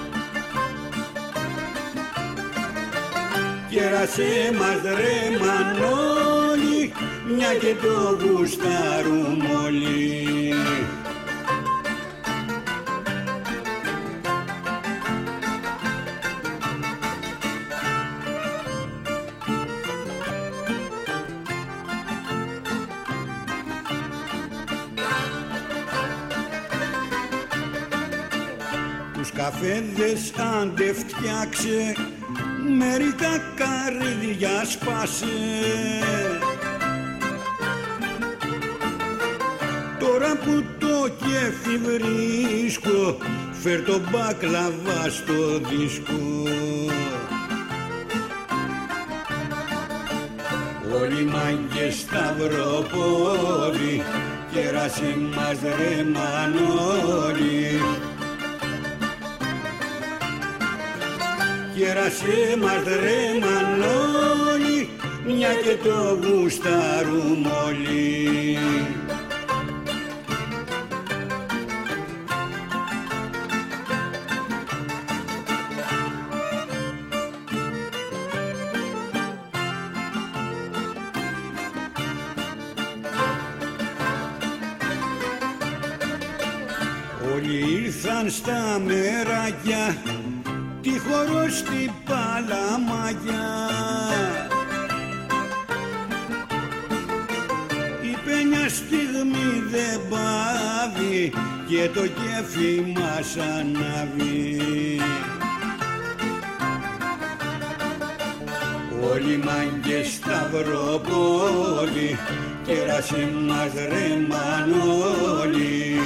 Κέρασέ μας ρε Μανώλη, μια και το γουστάρουμε όλοι. Τους καφέδες άντε φτιάξε, μερικά καρύδια σπάσε. Τώρα που το κέφι βρίσκω, φέρ το μπάκλαβα στο δίσκο. Όλοι μάγκες σταυροπόροι, κέρασέ μας ρε Μανώλη. Κέρασέ μας ρε Μανώλη, μια και το γουστάρουμε όλοι. Όλοι ήρθαν στα μεράκια, τη χορό στη Παλαμάκια. Η πένια στιγμή δεν πάβει και το κέφι μας ανάβει. Όλοι μάγκες σταυροπόροι, κέρασέ μας ρε Μανώλη.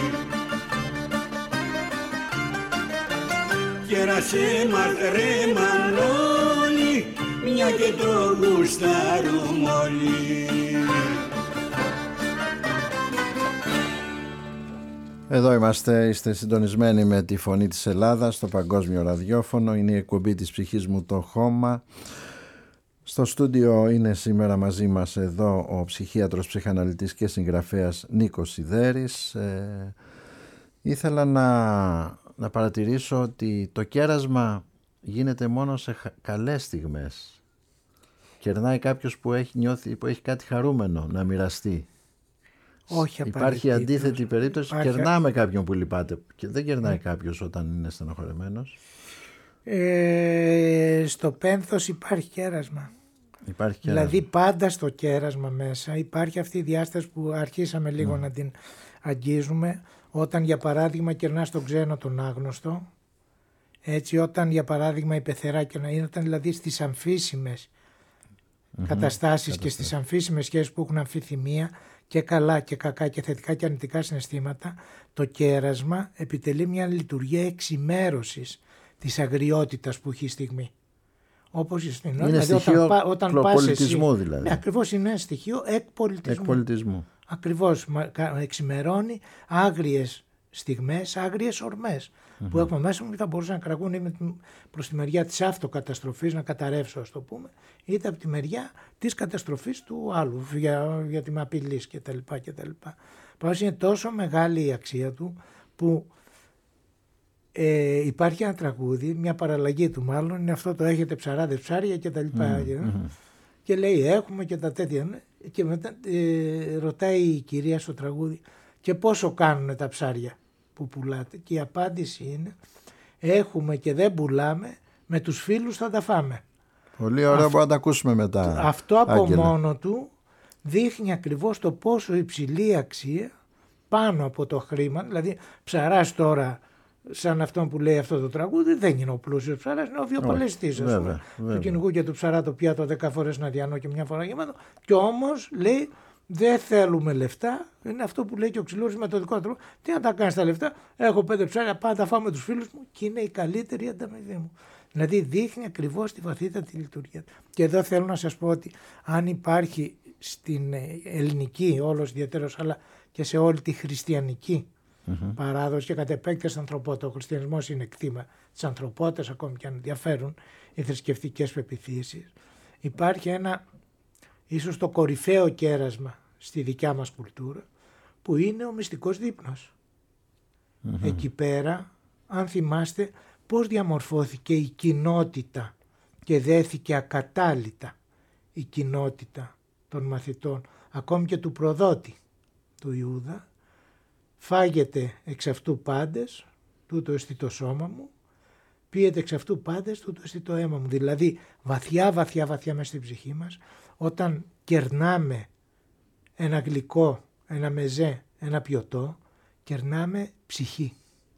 Κέρασέ μας ρε Μανώλη, μια και το γουστάρουμε όλοι. Εδώ είστε συντονισμένοι με τη Φωνή της Ελλάδας στο Παγκόσμιο Ραδιόφωνο. Είναι η εκπομπή της ψυχής μου το χώμα. Στο στούντιο είναι σήμερα μαζί μας εδώ ο ψυχίατρος, ψυχαναλυτής και συγγραφέας Νίκος Σιδέρης. Ήθελα να παρατηρήσω ότι το κέρασμα γίνεται μόνο σε καλές στιγμές. Κερνάει κάποιος που έχει νιώθει, που έχει κάτι χαρούμενο να μοιραστεί. Όχι, υπάρχει αντίθετη περίπτωση, κερνάμε κάποιον που λυπάται και δεν κερνάει κάποιος όταν είναι στενοχωρεμένος. Στο πένθος υπάρχει κέρασμα. Υπάρχει κέρασμα. Δηλαδή πάντα στο κέρασμα μέσα υπάρχει αυτή η διάσταση που αρχίσαμε λίγο να την αγγίζουμε, Όταν για παράδειγμα κερνάς τον ξένο τον άγνωστο, έτσι, όταν για παράδειγμα η πεθερά ήταν δηλαδή στις αμφίσιμες καταστάσεις και στις αμφίσιμες σχέσεις που έχουν αμφιθυμία και καλά και κακά και θετικά και αρνητικά συναισθήματα, το κέρασμα επιτελεί μια λειτουργία εξημέρωσης της αγριότητας που έχει η στιγμή. Όπως στην ώρα, είναι δηλαδή στοιχείο όταν πας πολιτισμού εσύ, δηλαδή. Ναι, ακριβώς είναι στοιχείο εκπολιτισμού. Ακριβώς εξημερώνει άγριες στιγμές, άγριες ορμές που έχουμε μέσα μου και θα μπορούσαν να κραγούν προς τη μεριά της αυτοκαταστροφής, να καταρρεύσω ας το πούμε, είτε από τη μεριά της καταστροφής του άλλου για τη απειλής κτλ. Πάντως είναι τόσο μεγάλη η αξία του που υπάρχει ένα τραγούδι, μια παραλλαγή του μάλλον, είναι αυτό το έχετε ψαράδες ψάρια κτλ. Και λέει έχουμε και τα τέτοια και μετά ρωτάει η κυρία στο τραγούδι και πόσο κάνουν τα ψάρια που πουλάτε, και η απάντηση είναι έχουμε και δεν πουλάμε, με τους φίλους θα τα φάμε. Πολύ ωραία, μπορούμε να τα ακούσουμε μετά. Αυτό από μόνο του δείχνει ακριβώς το πόσο υψηλή αξία πάνω από το χρήμα, δηλαδή ψαράς τώρα σαν αυτόν που λέει αυτό το τραγούδι δεν είναι ο πλούσιος ψαράς, είναι ο βιοπαλαιστής του κυνηγού και του ψαρά το πιάτο 10 φορές να διανώ και μια φορά γεμάτο, και όμως λέει δεν θέλουμε λεφτά, είναι αυτό που λέει και ο Ξυλούρης με το δικό τρόπο. Τι να τα κάνεις τα λεφτά, έχω 5 ψάρια, πάω να τα φάω με τους φίλους μου και είναι η καλύτερη ανταμοιβή μου. Δηλαδή δείχνει ακριβώς τη βαθύτατη λειτουργία. Και εδώ θέλω να σας πω ότι αν υπάρχει στην ελληνική όλος ιδιαίτερος, αλλά και σε όλη τη χριστιανική παράδοση και κατ' επέκταση ανθρωπότητα, ο χριστιανισμός είναι κτήμα της ανθρωπότητας, ακόμη και αν ενδιαφέρουν οι θρησκευτικές πεποιθήσεις, υπάρχει ένα ίσως το κορυφαίο κέρασμα στη δικιά μας κουλτούρα, που είναι ο μυστικός δείπνος. Εκεί πέρα, αν θυμάστε, πώς διαμορφώθηκε η κοινότητα και δέθηκε ακατάλητα η κοινότητα των μαθητών, ακόμη και του προδότη του Ιούδα, φάγετε εξ αυτού πάντες, τούτο εστί το σώμα μου, πίετε εξ αυτού πάντες, τούτο εστί το αίμα μου. Δηλαδή βαθιά μέσα στην ψυχή μας, όταν κερνάμε ένα γλυκό, ένα μεζέ, ένα πιωτό, κερνάμε ψυχή.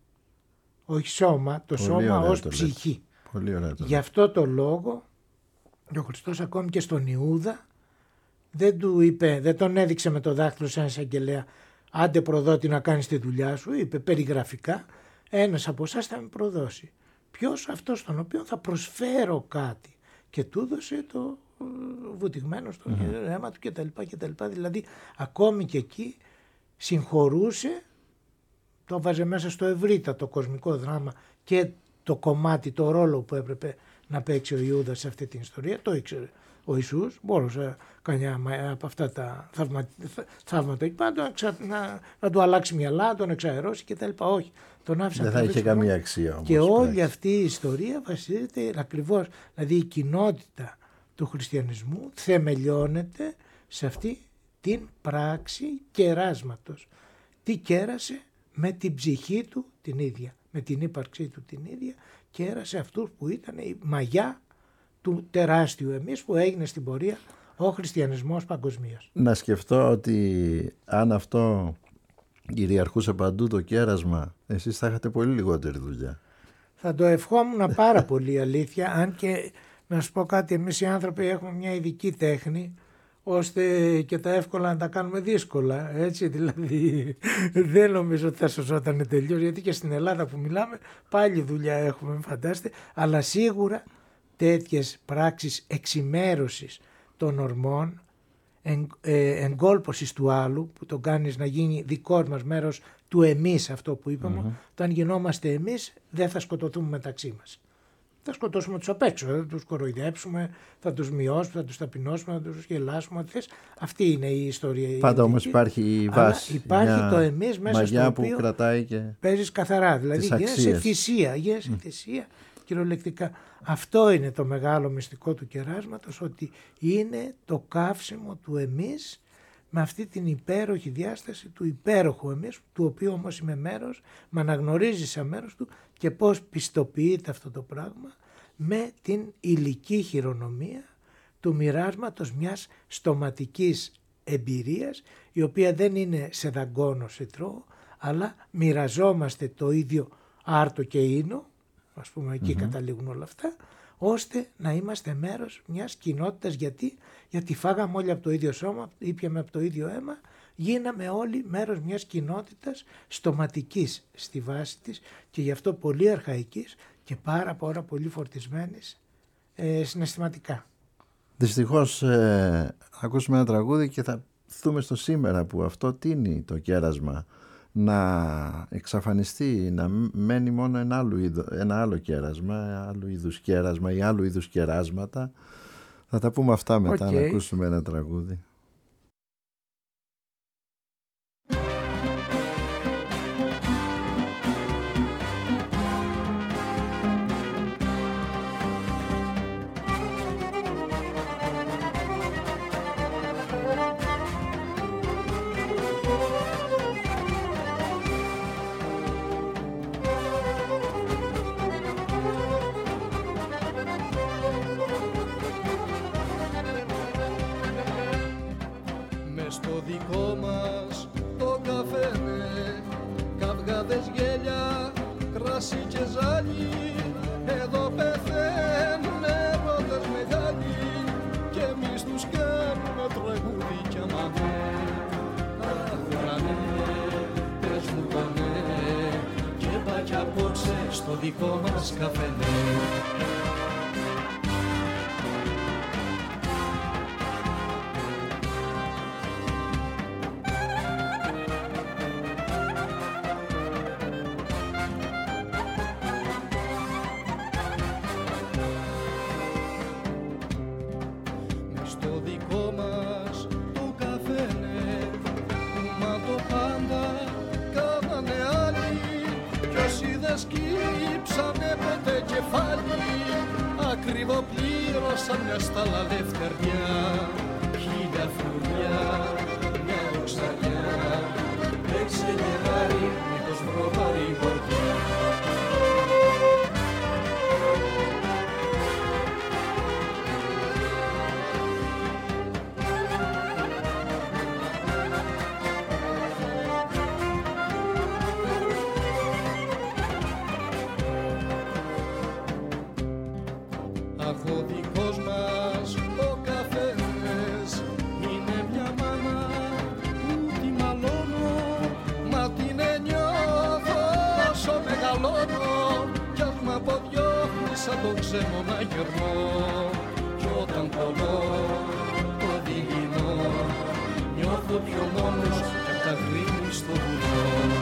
Όχι σώμα, το σώμα ως ψυχή. Πολύ ωραία. Γι' αυτό το λόγο ο Χριστός ακόμη και στον Ιούδα δεν του είπε, δεν τον έδειξε με το δάχτυλο σαν εισαγγελέα, άντε προδότη να κάνεις τη δουλειά σου, είπε περιγραφικά, ένας από εσάς θα με προδώσει. Ποιος? αυτός στον οποίο θα προσφέρω κάτι. Και του έδωσε το βουτυγμένο στο αίμα του κτλ. Δηλαδή ακόμη και εκεί συγχωρούσε, το βάζε μέσα στο ευρύτατο κοσμικό δράμα και το κομμάτι, το ρόλο που έπρεπε να παίξει ο Ιούδας σε αυτή την ιστορία, το ήξερε. Ο Ιησούς μπορούσε κανένα από αυτά τα θαύματα εκεί πάνω να του αλλάξει μυαλά, να τον εξαερώσει κτλ. Όχι, τον άφησε. Δεν θα είχε καμία αξία όμως. Και όλη αυτή η ιστορία βασίζεται ακριβώς, δηλαδή η κοινότητα του χριστιανισμού θεμελιώνεται σε αυτή την πράξη κεράσματος. Τι κέρασε? Με την ψυχή του την ίδια, με την ύπαρξή του την ίδια, κέρασε αυτούς που ήταν η μαγιά του τεράστιου εμείς που έγινε στην πορεία ο χριστιανισμός παγκοσμίως. Να σκεφτώ ότι αν αυτό κυριαρχούσε παντού το κέρασμα, εσείς θα είχατε πολύ λιγότερη δουλειά. Θα το ευχόμουν πάρα πολύ, αλήθεια, αν και να σου πω κάτι, εμείς οι άνθρωποι έχουμε μια ειδική τέχνη ώστε και τα εύκολα να τα κάνουμε δύσκολα, έτσι, δηλαδή δεν νομίζω ότι θα σωζόταν τελείως, γιατί και στην Ελλάδα που μιλάμε πάλι δουλειά έχουμε, φαντάστε, αλλά σίγουρα τέτοιες πράξεις εξημέρωσης των ορμών, εγκόλπωσης του άλλου, που τον κάνεις να γίνει δικός μας, μέρος του εμείς, αυτό που είπαμε, όταν γινόμαστε εμείς δεν θα σκοτωθούμε μεταξύ μας. Θα σκοτώσουμε τους απ' έξω, θα τους κοροϊδέψουμε, θα τους μειώσουμε, θα τους ταπεινώσουμε, θα τους γελάσουμε, ό,τι θες. Αυτή είναι η ιστορία. Πάντα όμως υπάρχει η βάση. Υπάρχει το εμείς μέσα στο οποίο που κρατάει και παίζεις καθαρά. Δηλαδή γίνεσαι θυσία, κυριολεκτικά. Αυτό είναι το μεγάλο μυστικό του κεράσματος, ότι είναι το καύσιμο του εμείς με αυτή την υπέροχη διάσταση του υπέροχου εμείς, του οποίου όμως είμαι μέρος, με αναγνωρίζει σαν μέρος του, και πώς πιστοποιείται αυτό το πράγμα με την υλική χειρονομία του μοιράσματος μιας στοματικής εμπειρίας, η οποία δεν είναι σε δαγκώνω, σε τρώω, αλλά μοιραζόμαστε το ίδιο άρτο και ίνο, ας πούμε εκεί καταλήγουν όλα αυτά, ώστε να είμαστε μέρος μιας κοινότητας. Γιατί φάγαμε όλοι από το ίδιο σώμα, ήπιαμε από το ίδιο αίμα, γίναμε όλοι μέρος μιας κοινότητας στοματικής στη βάση της και γι' αυτό πολύ αρχαϊκής και πάρα πολύ φορτισμένης συναισθηματικά. Δυστυχώς ακούσουμε ένα τραγούδι και θα δούμε στο σήμερα που αυτό τείνει το κέρασμα να εξαφανιστεί, να μένει μόνο ένα άλλο κέρασμα, άλλου είδους κέρασμα ή άλλου είδους κεράσματα. Θα τα πούμε αυτά μετά, να ακούσουμε ένα τραγούδι. Στο δικό μας καφενέ. Μες στο δικό μας το καφενέ, μα το πάντα κάνανε άλλοι κι όσοι δεν σκύψανε ποτέ κεφάλι, ακριβοπλήρωσαν μια στάλα λευτεριά, χίλια φλουριά, μια οξαριά, έξε γεράρι, μήπως προβάρει η βορδιά. Ο δικός μας ο καφένες είναι μια μάνα που τη μαλώνω, μα την νιώθω όσο μεγαλώνω κι ας μ' αποδιώχνει σαν το ξένο να γερνώ κι όταν πονώ το δειλινό νιώθω πιο μόνος κι απ' τα γρήμη στο βουνό.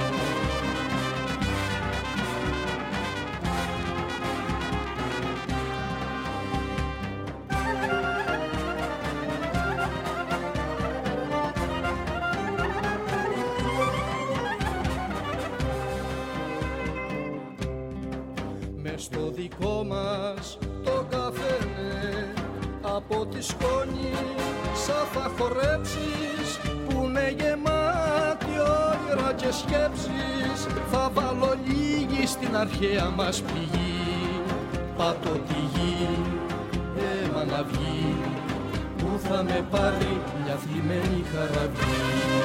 Στο δικό μας το καφένε από τη σκόνη σαν θα χορέψεις που είναι γεμάτη όνειρα και σκέψεις, θα βάλω λίγη στην αρχαία μας πληγή, πάτω τη γη, αίμα να βγει που θα με πάρει μια θλιμμένη χαραβή.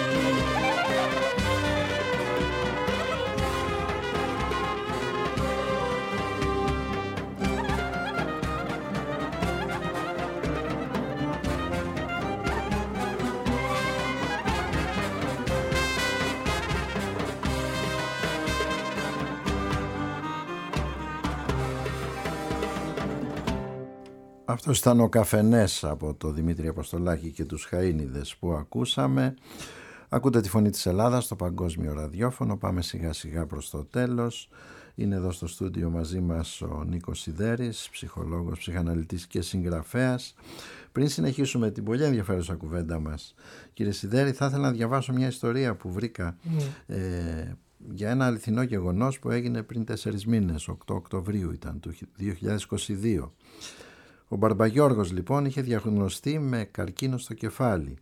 Αυτός ήταν ο καφενές από το Δημήτρη Αποστολάκη και τους Χαΐνιδες που ακούσαμε. Ακούτε τη Φωνή της Ελλάδας στο Παγκόσμιο Ραδιόφωνο. Πάμε σιγά σιγά προς το τέλος. Είναι εδώ στο στούντιο μαζί μας ο Νίκος Σιδέρης, ψυχολόγος, ψυχαναλυτής και συγγραφέας. Πριν συνεχίσουμε την πολύ ενδιαφέρουσα κουβέντα μας, κύριε Σιδέρη, θα ήθελα να διαβάσω μια ιστορία που βρήκα για ένα αληθινό γεγονός που έγινε πριν 4 μήνες, 8 Οκτωβρίου ήταν του 2022. Ο Μπαρμπαγιώργος λοιπόν είχε διαγνωστεί με καρκίνο στο κεφάλι.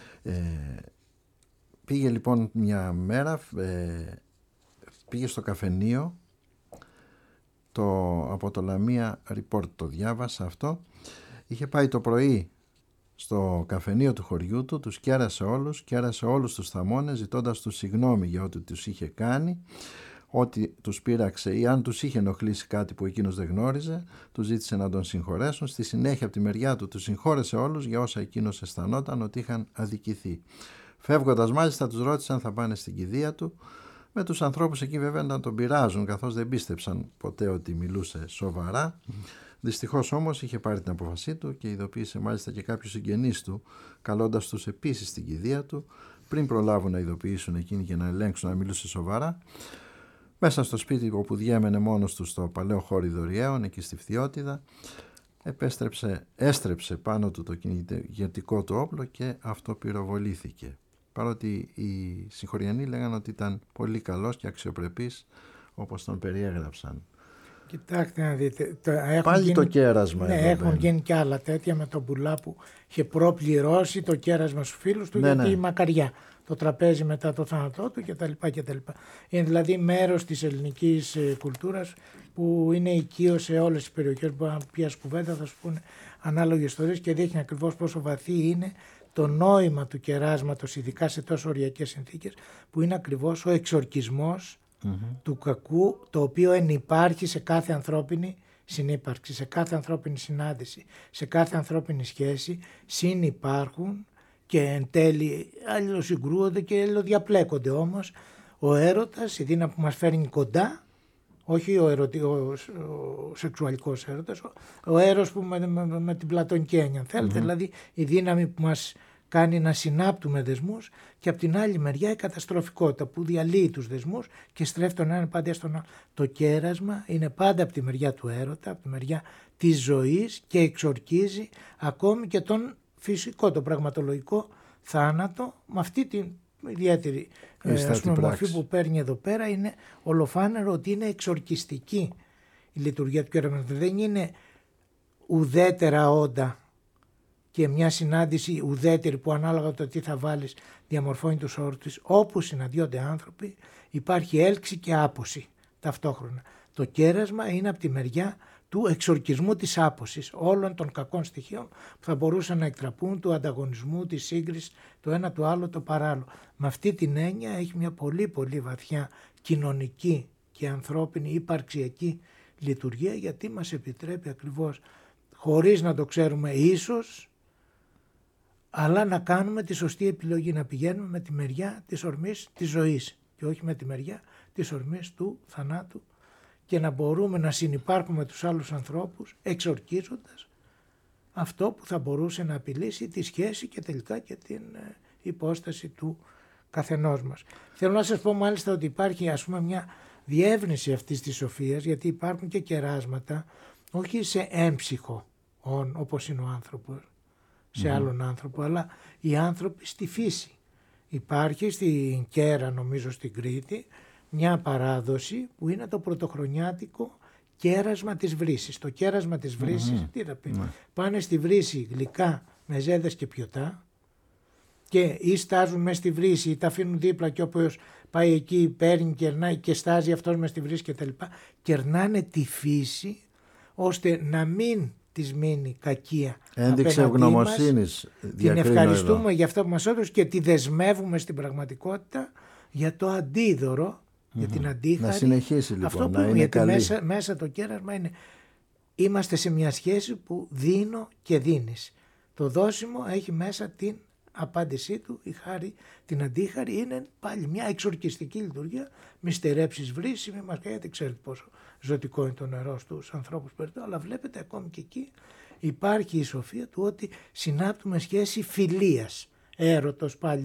Πήγε λοιπόν μια μέρα, πήγε στο καφενείο, από το Λαμία Report το διάβασα αυτό. Είχε πάει το πρωί στο καφενείο του χωριού του, τους κέρασε όλους τους θαμώνες, ζητώντας τους συγγνώμη για ό,τι τους είχε κάνει, ότι τους πείραξε ή αν τους είχε ενοχλήσει κάτι που εκείνος δεν γνώριζε, τους ζήτησε να τον συγχωρέσουν. Στη συνέχεια από τη μεριά του τους συγχώρεσε όλους για όσα εκείνος αισθανόταν ότι είχαν αδικηθεί. Φεύγοντας μάλιστα τους ρώτησε αν θα πάνε στην κηδεία του. Με τους ανθρώπους εκεί βέβαια να τον πειράζουν, καθώς δεν πίστεψαν ποτέ ότι μιλούσε σοβαρά. Δυστυχώς όμως είχε πάρει την απόφασή του και ειδοποίησε μάλιστα και κάποιους συγγενείς του, καλώντας τους επίσης στην κηδεία του, πριν προλάβουν να ειδοποιήσουν εκείνοι και να ελέγξουν να μιλούσε σοβαρά. Μέσα στο σπίτι όπου διέμενε μόνος του στο παλαιό χώρι Δωριαίων, εκεί στη Φθιώτιδα, έστρεψε πάνω του το κυνηγετικό του όπλο και αυτό πυροβολήθηκε. Παρότι οι συγχωριανοί λέγανε ότι ήταν πολύ καλός και αξιοπρεπής όπως τον περιέγραψαν. Κοιτάξτε να δείτε. Το κέρασμα. Ναι, έχουν γίνει και άλλα τέτοια με τον Πουλά που είχε προπληρώσει το κέρασμα στους φίλους του, γιατί η μακαριά. Το τραπέζι μετά το θάνατό του κτλ. Είναι δηλαδή μέρος της ελληνικής κουλτούρας που είναι οικείο σε όλες τις περιοχές. Μπορεί να πιάσει κουβέντα, θα σου πούνε ανάλογες ιστορίες και δείχνει ακριβώς πόσο βαθύ είναι το νόημα του κεράσματος, ειδικά σε τόσο οριακές συνθήκες, που είναι ακριβώς ο εξορκισμός του κακού, το οποίο ενυπάρχει σε κάθε ανθρώπινη συνύπαρξη, σε κάθε ανθρώπινη συνάντηση, σε κάθε ανθρώπινη σχέση, συνυπάρχουν και εν τέλει αλληλοσυγκρούονται και αλληλοδιαπλέκονται. Όμως ο έρωτας, η δύναμη που μας φέρνει κοντά, όχι ο σεξουαλικός έρωτας, ο έρος που με την πλατωνική έννοια θέλετε, δηλαδή η δύναμη που μας κάνει να συνάπτουμε δεσμούς, και από την άλλη μεριά η καταστροφικότητα που διαλύει τους δεσμούς και στρέφει τον έναν πάντα στον άλλο. Το κέρασμα είναι πάντα από τη μεριά του έρωτα, από τη μεριά της ζωής και εξορκίζει ακόμη και τον φυσικό, το πραγματολογικό θάνατο, με αυτή την ιδιαίτερη μορφή που παίρνει εδώ πέρα. Είναι ολοφάνερο ότι είναι εξορκιστική η λειτουργία του κέρασματος. Δεν είναι ουδέτερα όντα και μια συνάντηση ουδέτερη που ανάλογα το τι θα βάλεις διαμορφώνει τους όρους της. Όπου συναντιόνται άνθρωποι υπάρχει έλξη και άποση ταυτόχρονα. Το κέρασμα είναι από τη μεριά του εξορκισμού της άπωσης όλων των κακών στοιχείων που θα μπορούσαν να εκτραπούν, του ανταγωνισμού, της σύγκρισης, το ένα του άλλο, το παράλληλο. Με αυτή την έννοια έχει μια πολύ πολύ βαθιά κοινωνική και ανθρώπινη υπαρξιακή λειτουργία, γιατί μας επιτρέπει ακριβώς, χωρίς να το ξέρουμε ίσως, αλλά να κάνουμε τη σωστή επιλογή, να πηγαίνουμε με τη μεριά της ορμής της ζωής και όχι με τη μεριά της ορμής του θανάτου, και να μπορούμε να συνυπάρχουμε με τους άλλους ανθρώπους εξορκίζοντας αυτό που θα μπορούσε να απειλήσει τη σχέση και τελικά και την υπόσταση του καθενός μας. Θέλω να σας πω μάλιστα ότι υπάρχει μια διεύρυνση αυτής της σοφίας, γιατί υπάρχουν και κεράσματα όχι σε έμψυχο όπως είναι ο άνθρωπος σε άλλον άνθρωπο, αλλά οι άνθρωποι στη φύση. Υπάρχει στην Κέρα, νομίζω στην Κρήτη, μια παράδοση που είναι το πρωτοχρονιάτικο κέρασμα της βρύσης. Το κέρασμα της βρύσης, τι θα πει, πάνε στη βρύση γλυκά με ζέδες και πιωτά και ή στάζουν μέσα στη βρύση ή τα αφήνουν δίπλα και όπως πάει εκεί παίρνει, κερνάει και στάζει αυτός μέσα στη βρύση κτλ. Κερνάνε τη φύση ώστε να μην της μείνει κακία. Ένδειξε ευγνωμοσύνης. Την ευχαριστούμε εδώ για αυτό που μας έδωσε και τη δεσμεύουμε στην πραγματικότητα για το αντίδωρο, για την αντίχαρη. Να συνεχίσει λοιπόν, αυτό που να είναι καλή. Μέσα το κέρασμα είναι, είμαστε σε μια σχέση που δίνω και δίνεις. Το δώσιμο έχει μέσα την απάντησή του, η χάρη, την αντίχαρη είναι πάλι μια εξορκιστική λειτουργία. Μη στερέψεις βρύση, μη μας γιατί ξέρετε πόσο ζωτικό είναι το νερό στους ανθρώπους περίπου, αλλά βλέπετε ακόμη και εκεί υπάρχει η σοφία του ότι συνάπτουμε σχέση φιλίας, έρωτος πάλι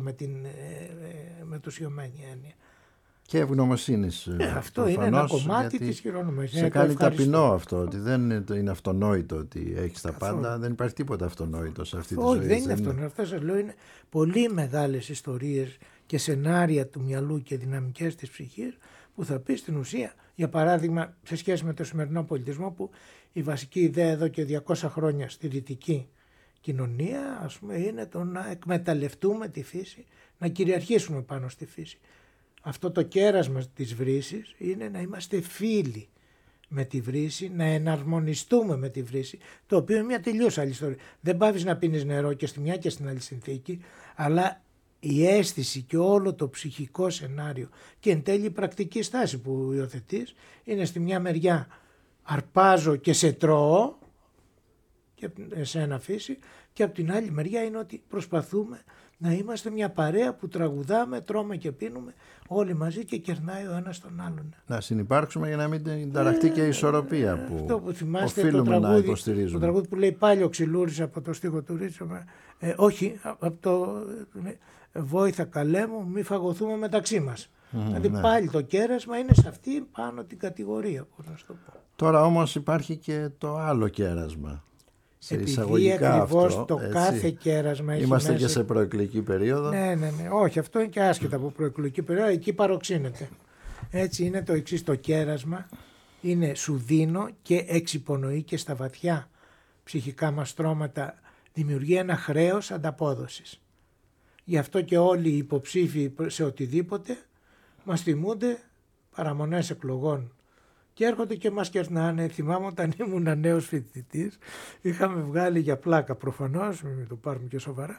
με το σιωμένη έννοια. Και ευγνωμοσύνης. Αυτό είναι ένα κομμάτι της χειρονομίας. Σε κάνει ταπεινό αυτό, ότι δεν είναι αυτονόητο ότι έχεις τα πάντα. Δεν υπάρχει τίποτα αυτονόητο σε αυτή τη ζωή. Όχι, δεν είναι αυτονόητο. Αυτό σας λέω είναι πολύ μεγάλες ιστορίες και σενάρια του μυαλού και δυναμικές της ψυχής που θα πει στην ουσία, για παράδειγμα, σε σχέση με το σημερινό πολιτισμό, που η βασική ιδέα εδώ και 200 χρόνια στη δυτική κοινωνία, ας πούμε, είναι το να εκμεταλλευτούμε τη φύση, να κυριαρχήσουμε πάνω στη φύση. Αυτό το κέρασμα της βρύσης είναι να είμαστε φίλοι με τη βρύση, να εναρμονιστούμε με τη βρύση, το οποίο είναι μια τελείως άλλη ιστορία. Δεν πάβεις να πίνεις νερό και στη μια και στην άλλη συνθήκη, αλλά η αίσθηση και όλο το ψυχικό σενάριο και εν τέλει η πρακτική στάση που υιοθετείς είναι στη μια μεριά αρπάζω και σε τρώω και σε ένα φύση, και από την άλλη μεριά είναι ότι προσπαθούμε να είμαστε μια παρέα που τραγουδάμε, τρώμε και πίνουμε όλοι μαζί και κερνάει ο ένας τον άλλον. Να συνυπάρξουμε για να μην ταραχτεί και η ισορροπία που θυμάστε οφείλουμε να υποστηρίζουμε. Το τραγούδι που λέει πάλι ο Ξυλούρης από το στίχο του Ρίτσο, όχι, από το «Βόηθα καλέ μου, μη φαγωθούμε μεταξύ μας». Δηλαδή πάλι το κέρασμα είναι σε αυτή πάνω την κατηγορία, πώς να σου το πω. Τώρα όμως υπάρχει και το άλλο κέρασμα. Επειδή ακριβώς το κάθε κέρασμα έχει είμαστε μέσα... και σε προεκλογική περίοδο. Ναι. Όχι, αυτό είναι και άσχετα από προεκλογική περίοδο, εκεί παροξύνεται. Έτσι είναι το εξής, το κέρασμα είναι σου δίνω και εξυπονοεί και στα βαθιά ψυχικά μας στρώματα δημιουργεί ένα χρέος ανταπόδοσης. Γι' αυτό και όλοι οι υποψήφοι σε οτιδήποτε μας θυμούνται παραμονές εκλογών και έρχονται και μας κερνάνε. Θυμάμαι όταν ήμουν νέος φοιτητής, είχαμε βγάλει για πλάκα προφανώς, μην το πάρουμε και σοβαρά,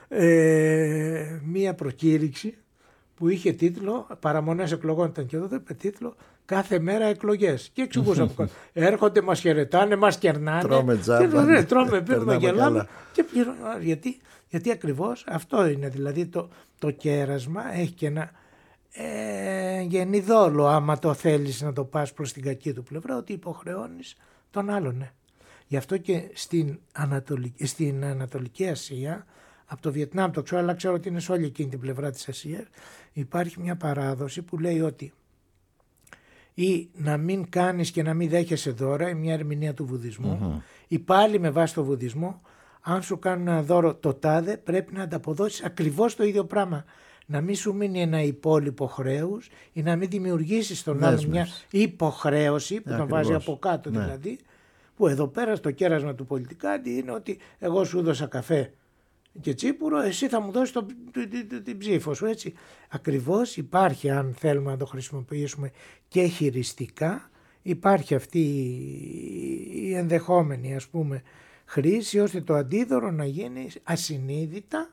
μία προκήρυξη που είχε τίτλο, παραμονές εκλογών ήταν και εδώ, είπε τίτλο «Κάθε μέρα εκλογές». Και εξηγούσα από κάτω. Έρχονται, μας χαιρετάνε, μας κερνάνε. Τρώμε τζάμπα. Τρώμε, πίνουμε, γελάμε. Γιατί ακριβώς αυτό είναι, δηλαδή το κέρασμα έχει και ένα γεννηδόλο, άμα το θέλεις να το πας προς την κακή του πλευρά, ότι υποχρεώνεις τον άλλον. Γι' αυτό και στην Ανατολική Ασία, από το Βιετνάμ το ξέρω, αλλά ξέρω ότι είναι σε όλη εκείνη την πλευρά της Ασίας, υπάρχει μια παράδοση που λέει ότι ή να μην κάνεις και να μην δέχεσαι δώρα, είναι μια ερμηνεία του βουδισμού, ή πάλι με βάση το βουδισμό, αν σου κάνουν ένα δώρο το τάδε πρέπει να ανταποδώσεις ακριβώς το ίδιο πράγμα. Να μην σου μείνει ένα υπόλοιπο χρέους ή να μην δημιουργήσεις στον άλλον μια υποχρέωση που τον βάζει από κάτω, δηλαδή, που εδώ πέρα στο κέρασμα του πολιτικάντη είναι ότι εγώ σου έδωσα καφέ και τσίπουρο, εσύ θα μου δώσεις την ψήφο σου, έτσι. Ακριβώς υπάρχει, αν θέλουμε να το χρησιμοποιήσουμε και χειριστικά, υπάρχει αυτή η ενδεχόμενη, ας πούμε, χρήση ώστε το αντίδωρο να γίνει ασυνείδητα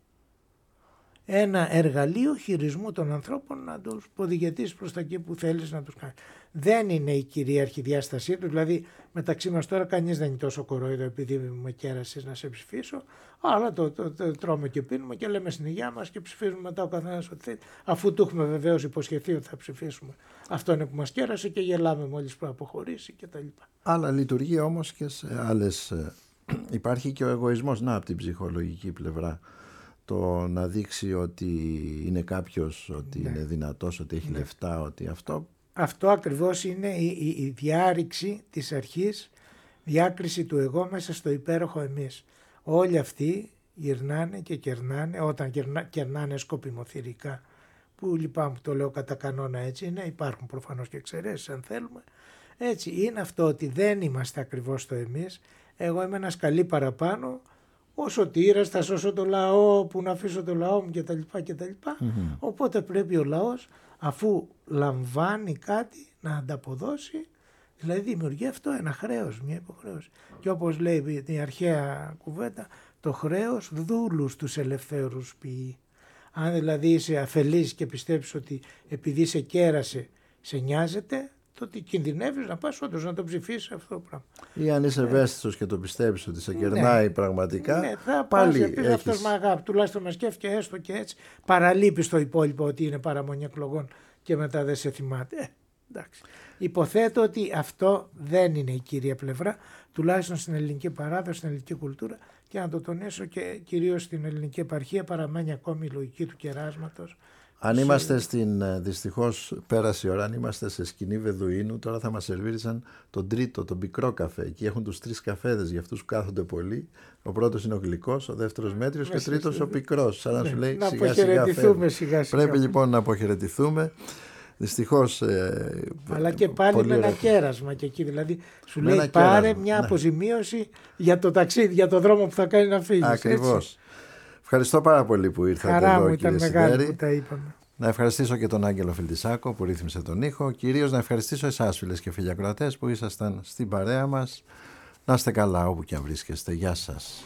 ένα εργαλείο χειρισμού των ανθρώπων, να τους οδηγηθείς προς τα εκεί που θέλεις να τους κάνεις. Δεν είναι η κυρίαρχη διάστασή του, δηλαδή μεταξύ μας τώρα κανείς δεν είναι τόσο κορόιδο επειδή με κέρασες να σε ψηφίσω, αλλά το τρώμε και πίνουμε και λέμε στην υγεία μας και ψηφίζουμε μετά ο καθένας ό,τι θέλει, αφού του έχουμε βεβαίως υποσχεθεί ότι θα ψηφίσουμε. Αυτό είναι που μας κέρασε και γελάμε μόλις που αποχωρήσει κτλ. Αλλά λειτουργεί όμως και σε άλλες. Υπάρχει και ο εγωισμός, από την ψυχολογική πλευρά. Το να δείξει ότι είναι κάποιος, ότι είναι δυνατός, ότι έχει λεφτά, ότι αυτό. Αυτό ακριβώς είναι η διάρρηξη της αρχής, διάκριση του εγώ μέσα στο υπέροχο εμείς. Όλοι αυτοί γυρνάνε και κερνάνε, όταν κερνάνε σκοπιμοθυρικά, που λυπάμαι που το λέω κατά κανόνα έτσι είναι, υπάρχουν προφανώς και εξαιρέσεις αν θέλουμε. Έτσι είναι αυτό ότι δεν είμαστε ακριβώς το εμείς, εγώ είμαι ένα σκαλί παραπάνω, όσο τύρας θα σώσω το λαό, που να αφήσω το λαό μου κτλ. Οπότε πρέπει ο λαός, αφού λαμβάνει κάτι, να ανταποδώσει, δηλαδή δημιουργεί αυτό ένα χρέος, μια υποχρέωση. Και όπως λέει η αρχαία κουβέντα, το χρέος δούλους τους ελευθέρους ποιεί. Αν δηλαδή είσαι αφελής και πιστεύεις ότι επειδή σε κέρασε σε νοιάζεται, τότε κινδυνεύεις να πας όντως να το ψηφίσεις αυτό το πράγμα. Ή αν είσαι ευαίσθητος και το πιστεύεις ότι σε κερνάει πραγματικά, θα πάλι πας, έχεις... αυτός με αγάπη, τουλάχιστον με σκέφτηκε έστω και έτσι, παραλείπεις το υπόλοιπο ότι είναι παραμονή εκλογών και μετά δεν σε θυμάται. Εντάξει. Υποθέτω ότι αυτό δεν είναι η κύρια πλευρά, τουλάχιστον στην ελληνική παράδοση, στην ελληνική κουλτούρα, και να το τονίσω και κυρίως στην ελληνική επαρχία παραμένει ακόμη η λογική του κεράσματος. Αν είμαστε δυστυχώς πέρασε η ώρα, αν είμαστε σε σκηνή Βεδουίνου, τώρα θα μας σερβίρισαν τον τρίτο, τον πικρό καφέ. Εκεί έχουν τους 3 καφέδες για αυτούς που κάθονται πολύ. Ο πρώτος είναι ο γλυκός, ο δεύτερος μέτριος και ο τρίτος ο πικρός. Σαν να σου λέει να αποχαιρετηθούμε σιγά. Πρέπει λοιπόν να αποχαιρετηθούμε. Δυστυχώς. Αλλά και πάλι με ένα κέρασμα και εκεί. Δηλαδή σου λέει πάρε μια αποζημίωση για το ταξίδι, για το δρόμο που θα κάνει να φύγεις. Ακριβώς. Ευχαριστώ πάρα πολύ που ήρθατε εδώ, κύριε Σιδέρη. Χαρά μου, ήταν μεγάλη που τα είπαμε. Να ευχαριστήσω και τον Άγγελο Φιλτισάκο που ρύθμισε τον ήχο. Κυρίως να ευχαριστήσω εσάς, φίλες και φίλοι ακροατές, που ήσασταν στην παρέα μας. Να είστε καλά όπου και αν βρίσκεστε. Γεια σας.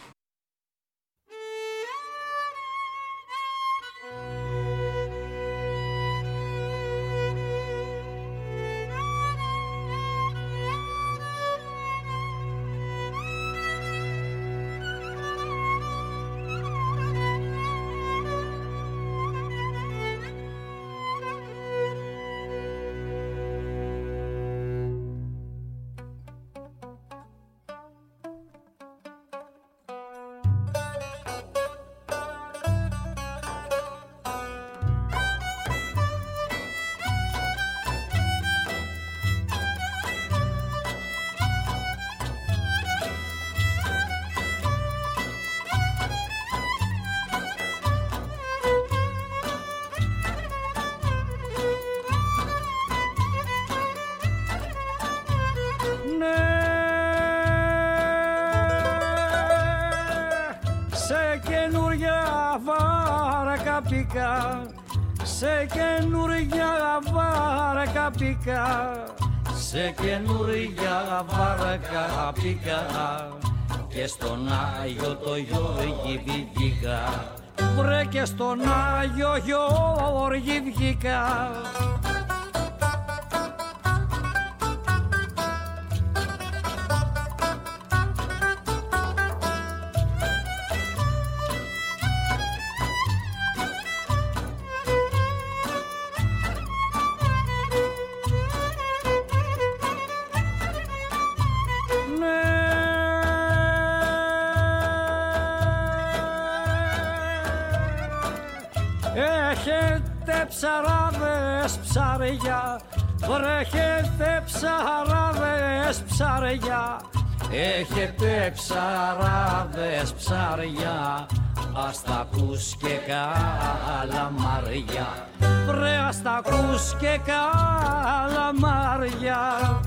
Σε καινούρια βάρκα πήγα, σε καινούρια βάρκα πήγα και στον Άγιο το Γιώργη βγήκα, βρε και στον Άγιο Γιώργη βγήκα. Έχετε ψαράδες ψάρια, βρέχετε ψαράδες ψάρια, έχετε ψαράδες ψάρια, ας τα ακούς και καλαμάρια, βρε ας τα ακούς και καλαμάρια.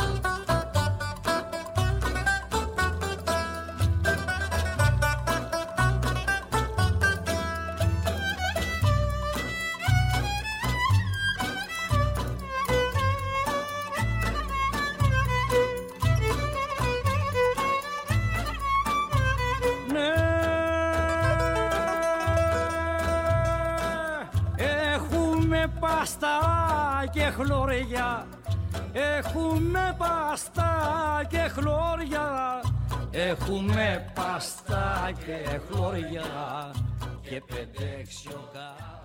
Παστά και χλωριά, έχουμε παστά και χλωριά, έχουμε παστά και χλωριά και 5-6